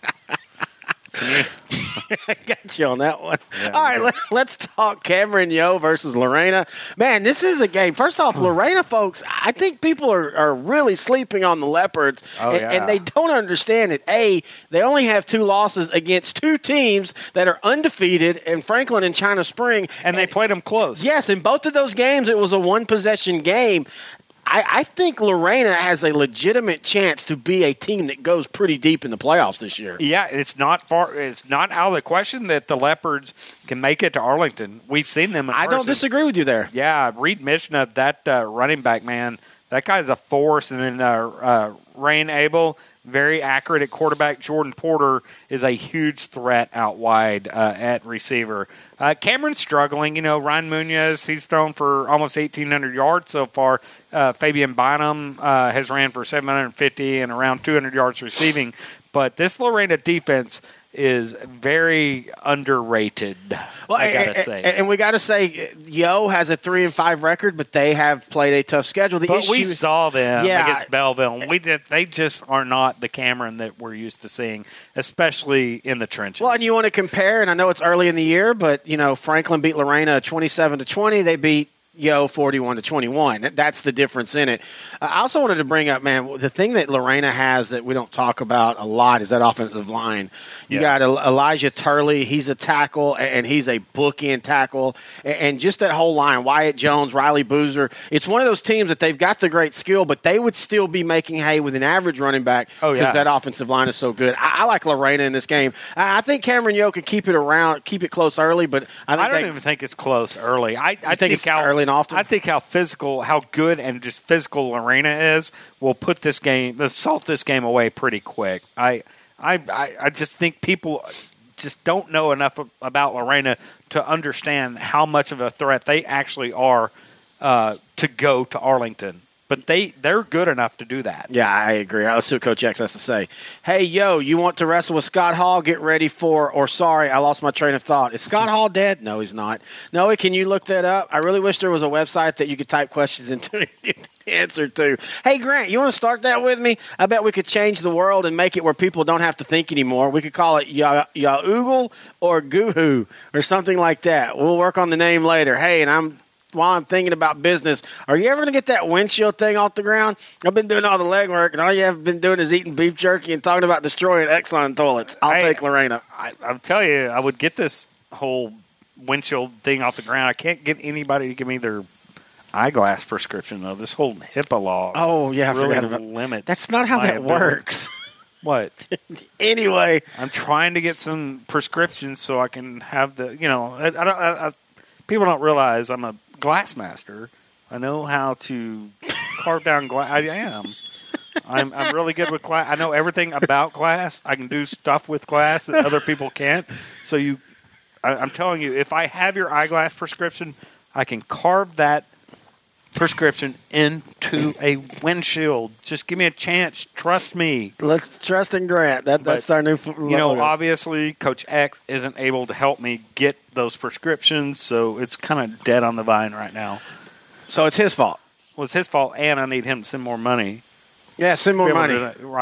I got you on that one. Yeah, All right, you let, let's talk Cameron Yo versus Lorena. Man, this is a game. First off, Lorena, folks, I think people are, are really sleeping on the Leopards, Oh, and, yeah. and they don't understand that, A, they only have two losses against two teams that are undefeated in Franklin and China Spring. And they played them close. Yes, in both of those games, it was a one-possession game. I, I think Lorena has a legitimate chance to be a team that goes pretty deep in the playoffs this year. Yeah, it's not far. It's not out of the question that the Leopards can make it to Arlington. We've seen them in I don't person. disagree with you there. Yeah, Reed Mishna, that uh, running back, man, that guy's a force. And then uh, uh, Rain Abel, very accurate at quarterback. Jordan Porter is a huge threat out wide uh, at receiver. Uh, Cameron's struggling. You know, Ryan Munoz, he's thrown for almost eighteen hundred yards so far. Uh, Fabian Bynum uh, has ran for seven hundred fifty and around two hundred yards receiving. But this Lorena defense is very underrated, Well, I gotta and, say. and, and we got to say, Yo has a three and five record, but they have played a tough schedule. The But issue, we saw them Yeah. against Belleville. And we did. They just are not the Cameron that we're used to seeing, especially in the trenches. well, and you want to compare, and I know it's early in the year, but you know Franklin beat Lorena twenty-seven to twenty. They beat Yo forty-one to twenty-one. That's the difference in it. I also wanted to bring up, man, the thing that Lorena has that we don't talk about a lot is that offensive line. You Yeah. got El- Elijah Turley. He's a tackle, and he's a bookend tackle. And just that whole line, Wyatt Jones, Riley Boozer. It's one of those teams that they've got the great skill, but they would still be making hay with an average running back Oh, because yeah. that offensive line is so good. I, I like Lorena in this game. I, I think Cameron Yo could keep it around, keep it close early, but I think I don't they, even think it's close early. I, I think think, it's how early and often? I think how physical, how good, and just physical Lorena is will put this game, will salt this game away pretty quick. I, I, I, I just think people just don't know enough about Lorena to understand how much of a threat they actually are uh, to go to Arlington. But they, they're good enough to do that. Yeah, I agree. Let's see what Coach X has to say. Hey, Yo, you want to wrestle with Scott Hall? Get ready for, or sorry, I lost my train of thought. Is Scott Hall dead? No, he's not. Noe, can you look that up? I really wish there was a website that you could type questions into and answer to. Hey, Grant, you want to start that with me? I bet we could change the world and make it where people don't have to think anymore. We could call it Ya Yaoogle or Goohoo or something like that. We'll work on the name later. Hey, and I'm while I'm thinking about business, are you ever going to get that windshield thing off the ground? I've been doing all the legwork, and all you have been doing is eating beef jerky and talking about destroying Exxon toilets. I'll I- take Lorena. I, I'll tell you, I would get this whole windshield thing off the ground. I can't get anybody to give me their eyeglass prescription, though. This whole HIPAA law Oh, yeah, I really forgot about limits. That's not how my that ability. works. What? Anyway, I'm trying to get some prescriptions so I can have the, you know, I, I don't, I, I, people don't realize I'm a glass master. I know how to carve down glass. I am. I'm, I'm really good with glass. I know everything about glass. I can do stuff with glass that other people can't. So you, I, I'm telling you, if I have your eyeglass prescription, I can carve that prescription into a windshield. Just give me a chance. Trust me. let's trust in Grant. That, that's But, our new f- You know, logo. obviously, Coach X isn't able to help me get those prescriptions, so it's kind of dead on the vine right now. So it's his fault. Well, it's his fault, and I need him to send more money. Yeah, send to more be able money. to do that. Right.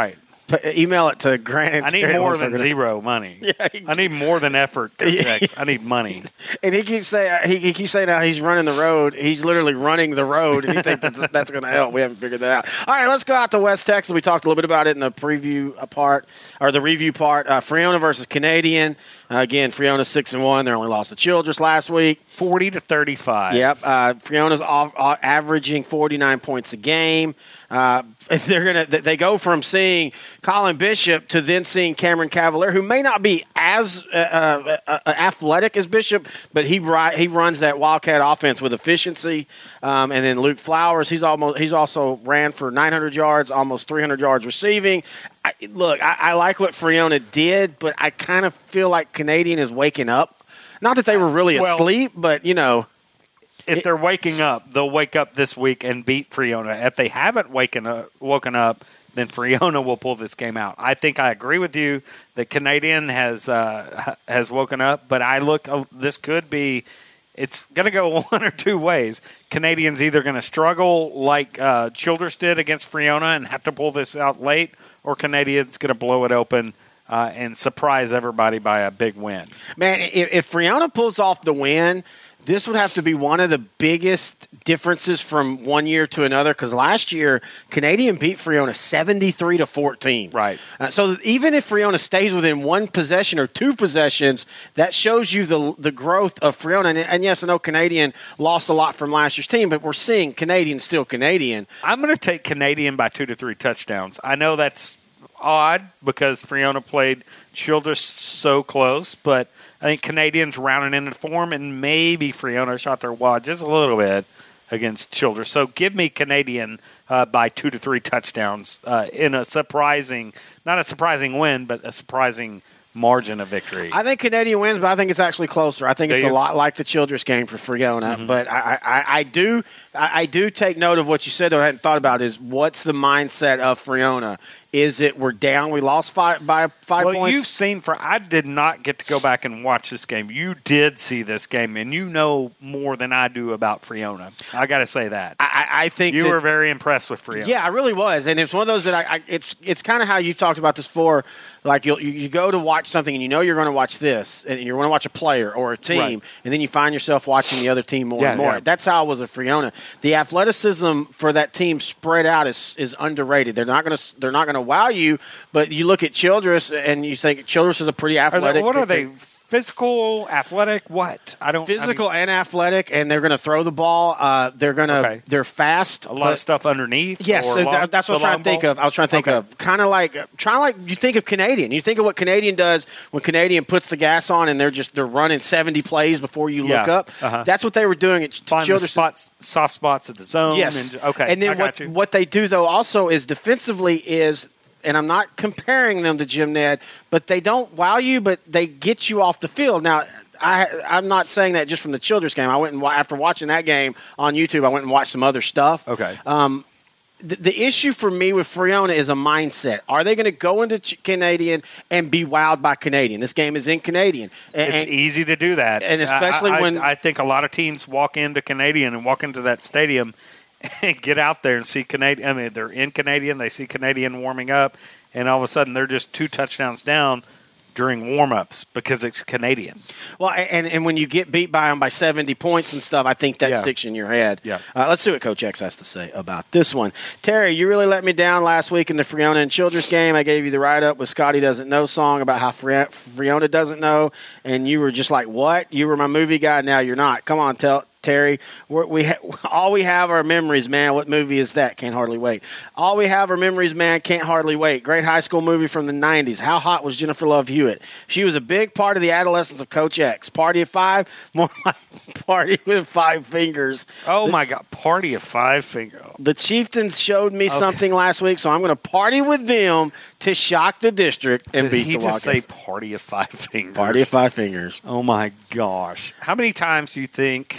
P- email it to Grant. I need more than zero money. Yeah, I need more than effort, Coach Yeah. X. I need money. And he keeps saying he, he keeps saying now he's running the road. He's literally running the road, and he thinks that's, that's going to help. We haven't figured that out. All right, let's go out to West Texas. We talked a little bit about it in the preview part or the review part. Uh, Friona versus Canadian. Uh, again, Friona six and one. They only lost to Childress last week. Forty to thirty-five. Yep. Uh, Friona's off, uh, averaging forty-nine points a game. Uh, they're gonna. They go from seeing Colin Bishop to then seeing Cameron Cavalier, who may not be as uh, uh, uh, athletic as Bishop, but he he runs that Wildcat offense with efficiency. Um, and then Luke Flowers, he's almost he's also ran for nine hundred yards, almost three hundred yards receiving. I, look, I, I like what Friona did, but I kind of feel like Canadian is waking up. Not that they were really Well, asleep, but you know. If they're waking up, they'll wake up this week and beat Friona. If they haven't waken up, woken up, then Friona will pull this game out. I think I agree with you that Canadian has uh, has woken up, but I look. Uh, this could be. It's going to go one or two ways. Canadian's either going to struggle like uh, Childress did against Friona and have to pull this out late, or Canadian's going to blow it open uh, and surprise everybody by a big win. Man, if, if Friona pulls off the win, this would have to be one of the biggest differences from one year to another, because last year Canadian beat Friona seventy-three to fourteen. Right. Uh, so even if Friona stays within one possession or two possessions, that shows you the the growth of Friona. And, and yes, I know Canadian lost a lot from last year's team, but we're seeing Canadian still Canadian. I'm going to take Canadian by two to three touchdowns. I know that's odd because Friona played Childress so close, but I think Canadians rounding into form, and maybe Friona shot their wad just a little bit against Childress. So give me Canadian uh, by two to three touchdowns uh, in a surprising, not a surprising win, but a surprising margin of victory. I think Canadian wins, but I think it's actually closer. I think Do it's you? a lot like the Childress game for Friona. Mm-hmm. But I, I, I do I, I do take note of what you said that I hadn't thought about is what's the mindset of Friona? Is it we're down, we lost five by five well, points? You've seen for I did not get to go back and watch this game. You did see this game, and you know more than I do about Friona. I got to say that. I, I think you that, were very impressed with Friona. Yeah, I really was, and it's one of those that I, I it's it's kind of how you've talked about this before. Like you'll, you you go to watch something and you know you're going to watch this, and you're going to watch a player or a team, Right. and then you find yourself watching the other team more Yeah, and more. yeah. That's how it was at Friona. The athleticism for that team spread out is is underrated. They're not going to they're not going to wow you, but you look at Childress and you think Childress is a pretty Are athletic. they, what are team. they? Physical, athletic, what? I don't. Physical I mean, and athletic, and they're going to throw the ball. Uh, they're going to. Okay. They're fast. a lot of stuff underneath. Yes, or that- long- that's what I was the trying to long think ball? of. I was trying to think Okay. of kind of like trying to like you think of Canadian. You think of what Canadian does when Canadian puts the gas on and they're just they're running seventy plays before you look Yeah. up. Uh-huh. That's what they were doing at Find the Childress. spots, soft spots at the zone. Yes. And, okay. And then I what got you. what they do though also is defensively is. And I'm not comparing them to Jim Ned, but they don't wow you, but they get you off the field. Now, I, I'm not saying that just from the Childress game. I went and wa- after watching that game on YouTube, I went and watched some other stuff. Okay. Um, the, the issue for me with Friona is a mindset. Are they going to go into Ch- Canadian and be wowed by Canadian? This game is in Canadian. And, It's easy to do that, and especially I, I, when- I think a lot of teams walk into Canadian and walk into that stadium and get out there and see Canadian. I mean, they're in Canadian, they see Canadian warming up, and all of a sudden they're just two touchdowns down during warm-ups because it's Canadian. Well, and, and when you get beat by them by seventy points and stuff, I think that Yeah. sticks in your head. Yeah. Uh, let's see what Coach X has to say about this one. Terry, you really let me down last week in the Friona and Childress game. I gave you the write-up with Scotty Doesn't Know song about how Fri- Friona doesn't know, and you were just like, what? You were my movie guy, now you're not. Come on, tell Terry. We're, we ha- all we have are memories, man. What movie is that? Can't hardly wait. All we have are memories, man. Can't hardly wait. Great high school movie from the nineties. How hot was Jennifer Love Hewitt? She was a big part of the adolescence of Coach X. Party of Five, more like Party with Five Fingers. Oh, my God. Party of Five Finger. The Chieftains showed me something last week, so I'm going to party with them to shock the district and Did beat he the just Wildcats. say Party of Five Fingers? Party of Five Fingers. Oh, my gosh. How many times do you think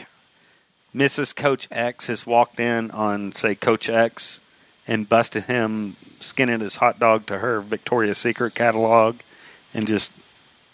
Missus Coach X has walked in on, say, Coach X and busted him skinning his hot dog to her Victoria's Secret catalog and just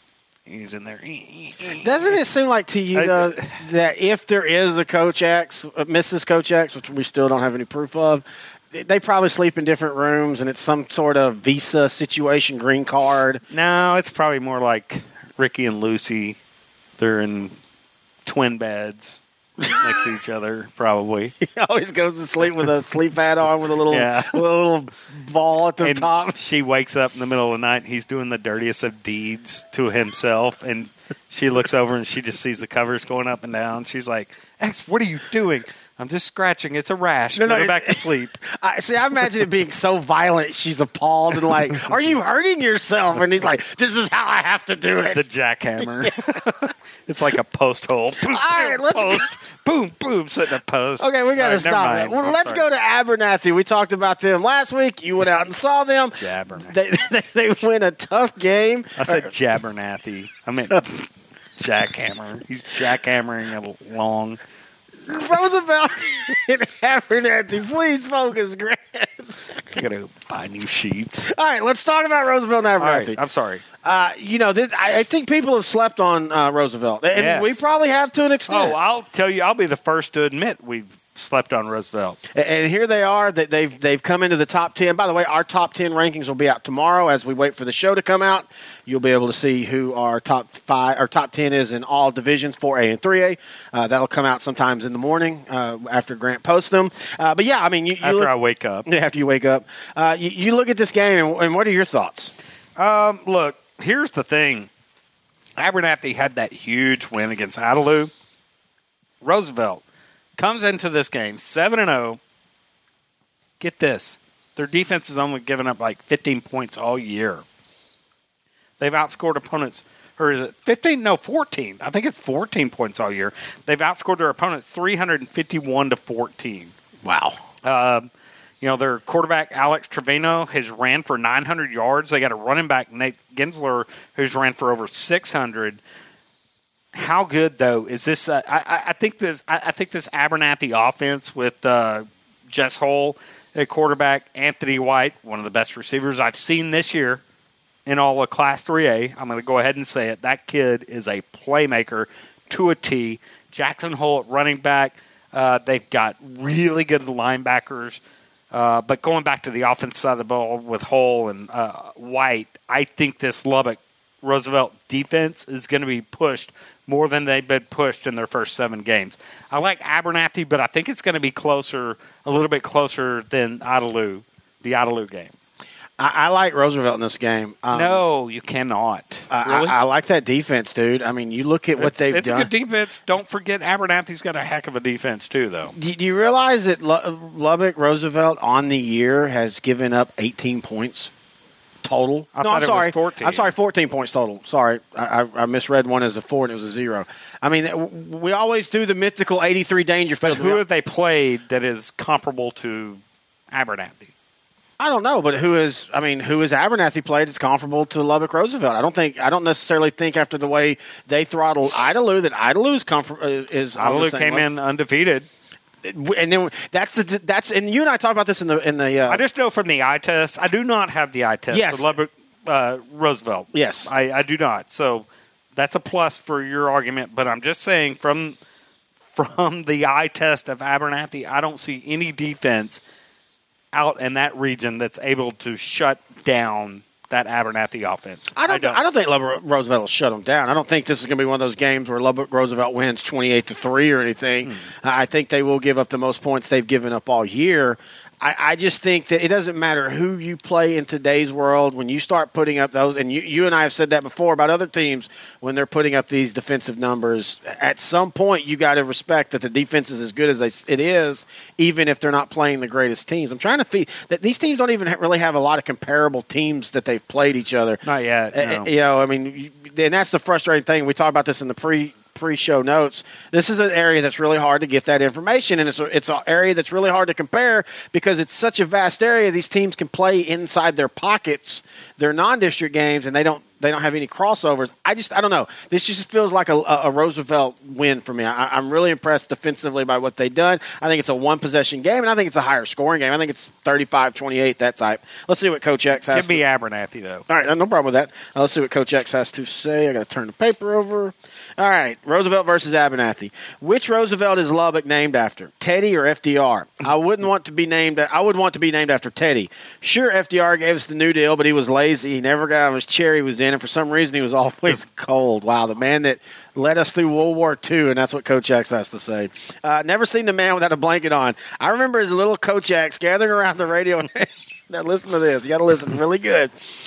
He's in there. Doesn't it seem like to you, though, that if there is a Coach X, Missus Coach X, which we still don't have any proof of, they probably sleep in different rooms and it's some sort of visa situation, green card? No, it's probably more like Ricky and Lucy. They're in twin beds next to each other, probably. He always goes to sleep with a sleep pad on with a little, Yeah. with a little ball at the And top. she wakes up in the middle of the night and he's doing the dirtiest of deeds to himself. And she looks over and she just sees the covers going up and down. She's like, X, what are you doing? I'm just scratching. It's a rash. No, Go no, back to sleep. I see. I imagine it being so violent. She's appalled and like, "Are you hurting yourself?" And he's like, "This is how I have to do it." The jackhammer. It's like a post hole. Boom, All right, let's post. Boom, boom, sitting a post. Okay, we got to All right, stop never it. mind. Well, I'm let's sorry. go to Abernathy. We talked about them last week. You went out and saw them. Jabernathy. They, they, they win a tough game. I said Jabernathy. I meant jackhammer. He's jackhammering along. Roosevelt and Abernathy. Please focus, Grant. I gotta buy new sheets. All right, let's talk about Roosevelt and All Abernathy. right, I'm sorry. Uh, you know, this, I, I think people have slept on uh, Roosevelt, and Yes. we probably have to an extent. Oh, I'll tell you, I'll be the first to admit we've slept on Roosevelt. And here they are. That they've they've come into the top ten. By the way, our top ten rankings will be out tomorrow as we wait for the show to come out. You'll be able to see who our top five or top ten is in all divisions, four A and three A. Uh, that'll come out sometimes in the morning uh, after Grant posts them. Uh, but yeah, I mean, you, you After look, I wake up. yeah, after you wake up, uh, you, you look at this game, and, and what are your thoughts? Um, look, here's the thing. Abernathy had that huge win against Adelaide. Roosevelt comes into this game seven and oh. Get this. Their defense has only given up like fifteen points all year. They've outscored opponents, or is it fifteen? No, fourteen. I think it's fourteen points all year. They've outscored their opponents three hundred fifty-one to fourteen. Wow. Um, you know, their quarterback, Alex Trevino, has ran for nine hundred yards. They got a running back, Nate Gensler, who's ran for over six hundred. How good, though, is this? Uh, I, I think this. I, I think this Abernathy offense with uh, Jess Hull at quarterback, Anthony White, one of the best receivers I've seen this year in all of Class three A. I'm going to go ahead and say it. That kid is a playmaker to a T. Jackson Hull at running back. Uh, they've got really good linebackers. Uh, but going back to the offense side of the ball with Hull and uh, White, I think this Lubbock Roosevelt defense is going to be pushed more than they've been pushed in their first seven games. I like Abernathy, but I think it's going to be closer, a little bit closer than Idalou, the Idalou game. I, I like Roosevelt in this game. Um, no, you cannot. I, Really? I, I like that defense, dude. I mean, you look at what it's, they've it's done. a good defense. Don't forget Abernathy's got a heck of a defense too, though. Do, do you realize that Lu- Lubbock Roosevelt on the year has given up eighteen points total? I no, thought I'm it sorry. was fourteen. I'm sorry, fourteen points total. Sorry, I, I, I misread one as a four and it was a zero. I mean, we always do the mythical eighty-three Dangerfield. Who have they played that is comparable to Abernathy? I don't know, but who is? I mean, who has Abernathy played? It's comparable to Lubbock Roosevelt. I don't think. I don't necessarily think after the way they throttled Idalou that Idalou's comfort is. on the Idalou same came level. in undefeated. And then that's the that's and you and I talked about this in the in the. Uh, I just know from the eye test. I do not have the eye test. Yes. for Lubbock uh, Roosevelt. Yes. I, I do not. So that's a plus for your argument. But I'm just saying from from the eye test of Abernathy, I don't see any defense out in that region that's able to shut down that Abernathy offense. I don't. I don't. I don't think Lubbock Roosevelt will shut them down. I don't think this is going to be one of those games where Lubbock Roosevelt wins twenty-eight to three or anything. Hmm. I think they will give up the most points they've given up all year. I, I just think that it doesn't matter who you play in today's world. When you start putting up those, and you, you and I have said that before about other teams, when they're putting up these defensive numbers, at some point you got to respect that the defense is as good as they, it is, even if they're not playing the greatest teams. I'm trying to feed that these teams don't even really have a lot of comparable teams that they've played each other. Not yet. Uh, No. You know, I mean, you, and that's the frustrating thing. We talked about this in the pre pre-show notes. This is an area that's really hard to get that information, and it's a, it's an area that's really hard to compare because it's such a vast area. These teams can play inside their pockets, their non-district games, and they don't They don't have any crossovers. I just, I don't know. This just feels like a, a Roosevelt win for me. I, I'm really impressed defensively by what they've done. I think it's a one-possession game, and I think it's a higher scoring game. I think it's thirty-five twenty-eight, that type. Let's see what Coach X has Give me to Abernathy, though. All right, no problem with that. Uh, let's see what Coach X has to say. I got to turn the paper over. All right, Roosevelt versus Abernathy. Which Roosevelt is Lubbock named after, Teddy or F D R? I wouldn't want to be named. I would want to be named after Teddy. Sure, F D R gave us the New Deal, but he was lazy. He never got out of his chair he was in, and for some reason he was always cold. Wow, the man that led us through World War Two, and that's what Coach X has to say. Uh, never seen the man without a blanket on. I remember as a little Coach X gathering around the radio. Now listen to this. You got to listen really good.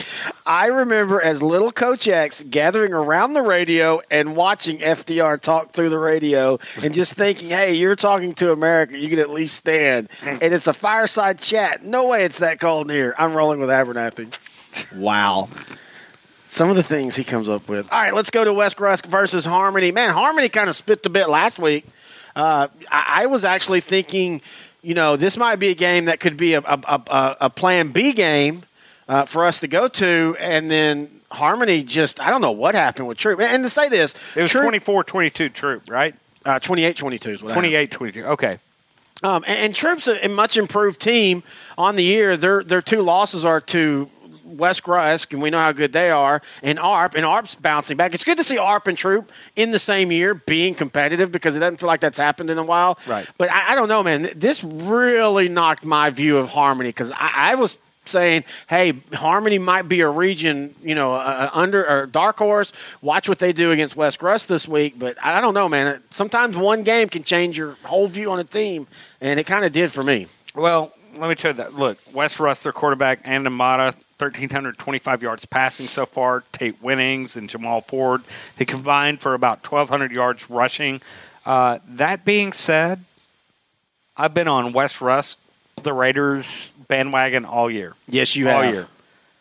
I remember as little Coach X gathering around the radio and watching F D R talk through the radio and just thinking, hey, you're talking to America. You can at least stand. And it's a fireside chat. No way it's that cold in here. I'm rolling with Abernathy. Wow. Some of the things he comes up with. All right, let's go to West Rusk versus Harmony. Man, Harmony kind of spit the bit last week. Uh, I, I was actually thinking – you know, this might be a game that could be a, a, a, a plan B game uh, for us to go to, and then Harmony just, I don't know what happened with Troop. And to say this, it was Troop, twenty-four twenty-two Troop, right? Uh, twenty-eight twenty-two is what twenty-eight twenty-two, okay. Um, and, and Troop's a, a much improved team on the year. Their, their two losses are to West Rusk, and we know how good they are, and A R P, and A R P's bouncing back. It's good to see A R P and Troop in the same year being competitive because it doesn't feel like that's happened in a while. Right. But I, I don't know, man. This really knocked my view of Harmony because I, I was saying, hey, Harmony might be a region, you know, uh, under or dark horse. Watch what they do against West Rusk this week. But I don't know, man. Sometimes one game can change your whole view on a team, and it kind of did for me. Well, let me tell you that. Look, West Rusk, their quarterback, Andamata, one thousand three hundred twenty-five yards passing so far. Tate Winnings and Jamal Ford, they combined for about twelve hundred yards rushing. Uh, that being said, I've been on West Rusk, the Raiders bandwagon all year. Yes, you all have. year.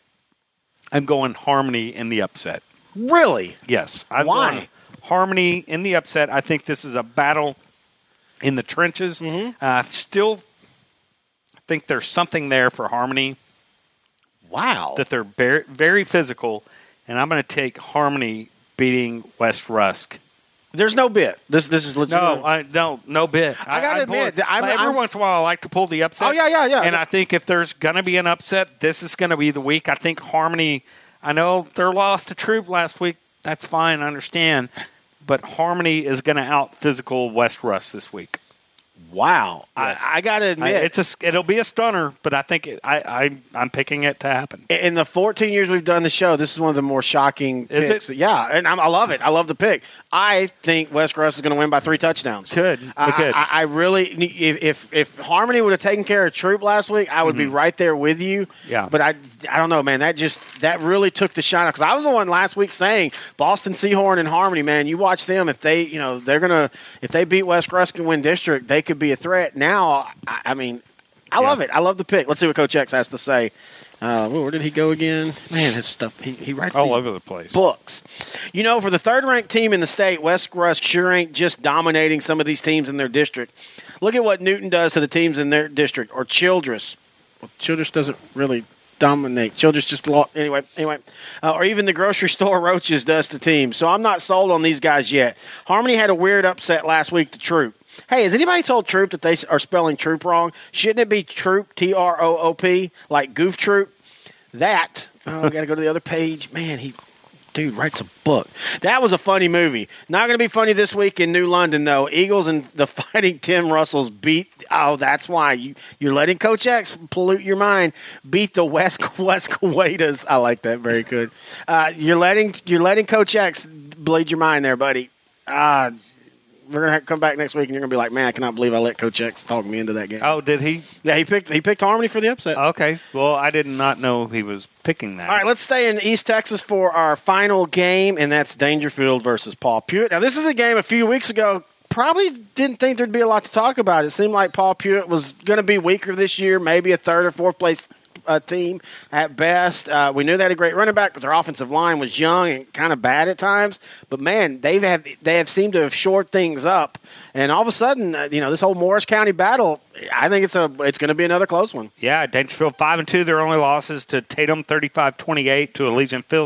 I'm going Harmony in the upset. Really? Yes. I'm Why? going Harmony in the upset. I think this is a battle in the trenches. Mm-hmm. Uh, still think there's something there for Harmony. Wow. That they're very, very physical, and I'm going to take Harmony beating West Rusk. There's no bit. This this is legit. No, I no no bit. I gotta I, I admit, pull, I'm- every I'm- once in a while I like to pull the upset. Oh, yeah, yeah, yeah. And I think if there's going to be an upset, this is going to be the week. I think Harmony. I know they're lost to Troop last week. That's fine, I understand. But Harmony is going to out physical West Rusk this week. Wow. Yes. I, I got to I, admit. it's a, it'll be a stunner, but I think it, I, I I'm picking it to happen. In the fourteen years we've done the show, this is one of the more shocking Is picks. it? Yeah, and I'm, I love it. I love the pick. I think West Rusk is going to win by three touchdowns. Good. I, Good. I, I really, if, if if Harmony would have taken care of Troop last week, I would Mm-hmm. be right there with you. Yeah. But I, I don't know, man. That just that really took the shine because I was the one last week saying Boston Seahorn and Harmony, man. You watch them if they, you know, they're gonna if they beat West Rusk and win district, they could be a threat. Now, I, I mean, I Yeah. love it. I love the pick. Let's see what Coach X has to say. Uh, where did he go again? Man, his stuff. He, he writes All these over the place. books. You know, for the third-ranked team in the state, West Rusk sure ain't just dominating some of these teams in their district. Look at what Newton does to the teams in their district, or Childress. Well, Childress doesn't really dominate. Childress just lost. Anyway, anyway. Uh, or even the grocery store Roaches does to teams. So I'm not sold on these guys yet. Harmony had a weird upset last week to Troop. Hey, has anybody told Troop that they are spelling Troop wrong? Shouldn't it be Troop, T R O O P, like Goof Troop? That, oh, I got to go to the other page. Man, he, dude, writes a book. That was a funny movie. Not going to be funny this week in New London, though. Eagles and the Fighting Tim Russells beat, oh, that's why. You, you're letting Coach X pollute your mind. Beat the West, West Kuwaitas. I like that. Very good. Uh, you're letting you're letting Coach X bleed your mind there, buddy. Uh, we're going to come back next week, and you're going to be like, man, I cannot believe I let Coach X talk me into that game. Oh, did he? Yeah, he picked he picked Harmony for the upset. Okay. Well, I did not know he was picking that. All right, let's stay in East Texas for our final game, and that's Dangerfield versus Paul Pewitt. Now, this is a game a few weeks ago. Probably didn't think there'd be a lot to talk about. It seemed like Paul Pewitt was going to be weaker this year, maybe a third or fourth place uh, team at best. Uh, we knew they had a great running back, but their offensive line was young and kind of bad at times. But, man, they have they have seemed to have shored things up. And all of a sudden, uh, you know, this whole Morris County battle, I think it's a it's going to be another close one. Yeah, Dangerfield five and two. Their only losses to Tatum thirty-five twenty-eight, to Elysian Fields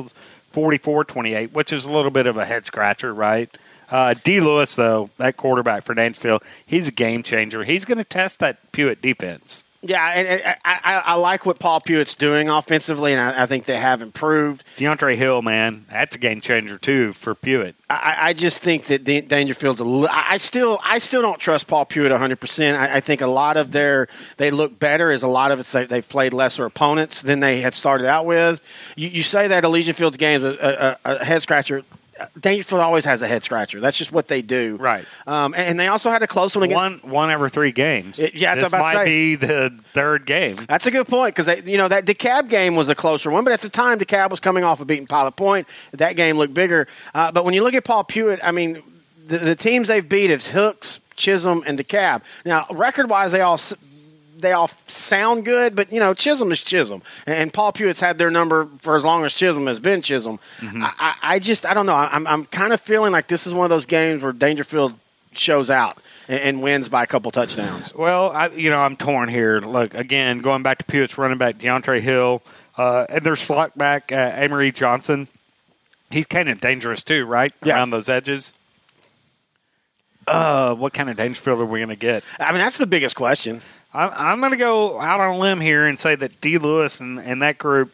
forty-four twenty-eight, which is a little bit of a head scratcher, right? Uh, D. Lewis, though, that quarterback for Daingerfield, he's a game changer. He's going to test that Pewitt defense. Yeah, and, and I, I, I like what Paul Pewitt's doing offensively, and I, I think they have improved. DeAndre Hill, man, that's a game changer too for Pewitt. I, I just think that D- Dangerfield's. A li- I still, I still don't trust Paul Pewitt one hundred percent. I, I think a lot of their they look better is a lot of it's they, they've played lesser opponents than they had started out with. You, you say that Elysian Fields game is a, a, a head scratcher. Dangerfield always has a head scratcher. That's just what they do. Right. Um, and, and they also had a close one against one one every three games. It, yeah, this about might to say. be the third game. That's a good point because you know that DeKalb game was a closer one, but at the time DeKalb was coming off of beating Pilot Point. That game looked bigger. Uh, but when you look at Paul Pewitt, I mean, the, the teams they've beat is Hooks, Chisholm, and DeKalb. Now, record-wise, they all. They all sound good, but, you know, Chisholm is Chisholm. And Paul Pewitt's had their number for as long as Chisholm has been Chisholm. Mm-hmm. I, I, I just, I don't know. I'm, I'm kind of feeling like this is one of those games where Dangerfield shows out and, and wins by a couple touchdowns. Well, I, you know, I'm torn here. Look, again, going back to Pewitt's running back, DeAndre Hill, uh, and their slot back, uh, Amory Johnson. He's kind of dangerous too, right? Yeah. Around those edges. Uh, what kind of Dangerfield are we going to get? I mean, that's the biggest question. I'm, I'm going to go out on a limb here and say that D. Lewis and, and that group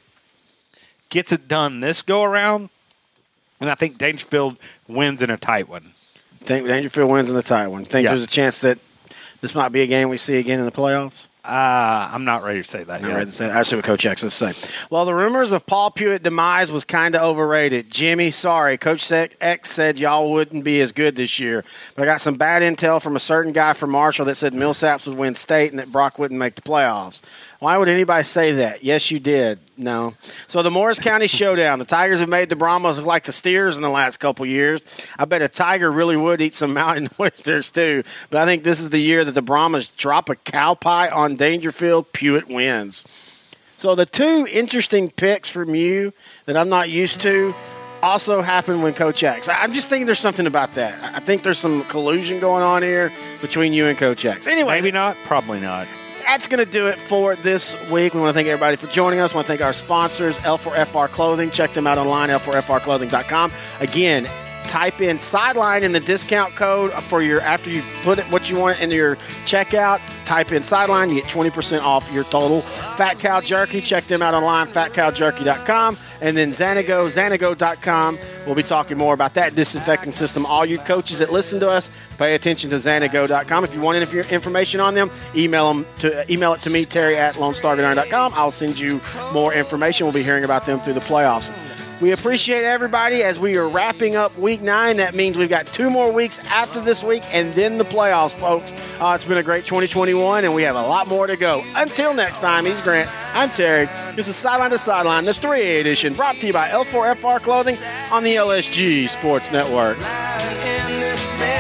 gets it done this go-around, and I think Dangerfield wins in a tight one. Think Dangerfield wins in the tight one. Think Yeah. there's a chance that this might be a game we see again in the playoffs? Uh, I'm not ready to say that Not yet. ready to say that. I see what Coach X is saying. Well, the rumors of Paul Pewitt demise was kind of overrated. Jimmy, sorry. Coach X said y'all wouldn't be as good this year. But I got some bad intel from a certain guy from Marshall that said Millsaps would win state and that Brock wouldn't make the playoffs. Why would anybody say that? Yes, you did. No. So the Morris County Showdown. The Tigers have made the Brahmas look like the Steers in the last couple years. I bet a Tiger really would eat some mountain oysters too. But I think this is the year that the Brahmas drop a cow pie on Dangerfield. Pewitt wins. So the two interesting picks from you that I'm not used to also happened when Coach X. I'm just thinking there's something about that. I think there's some collusion going on here between you and Coach X. Anyway. Maybe not. Probably not. That's going to do it for this week. We want to thank everybody for joining us. We want to thank our sponsors, L four F R Clothing. Check them out online, L four F R clothing dot com. Again, type in Sideline in the discount code for your, after you put it, what you want into your checkout, type in Sideline. You get twenty percent off your total. Fat Cow Jerky, check them out online, fat cow jerky dot com. And then Xanago, Xanago dot com. We'll be talking more about that disinfecting system. All you coaches that listen to us, pay attention to Xanago dot com. If you want any information on them, email them to email it to me, Terry at lone star gridiron dot com. I'll send you more information. We'll be hearing about them through the playoffs. We appreciate everybody as we are wrapping up week nine. That means we've got two more weeks after this week and then the playoffs, folks. Uh, it's been a great twenty twenty-one, and we have a lot more to go. Until next time, he's Grant. I'm Terry. This is Sideline to Sideline, the three A edition, brought to you by L four F R Clothing on the L S G Sports Network. In this bed.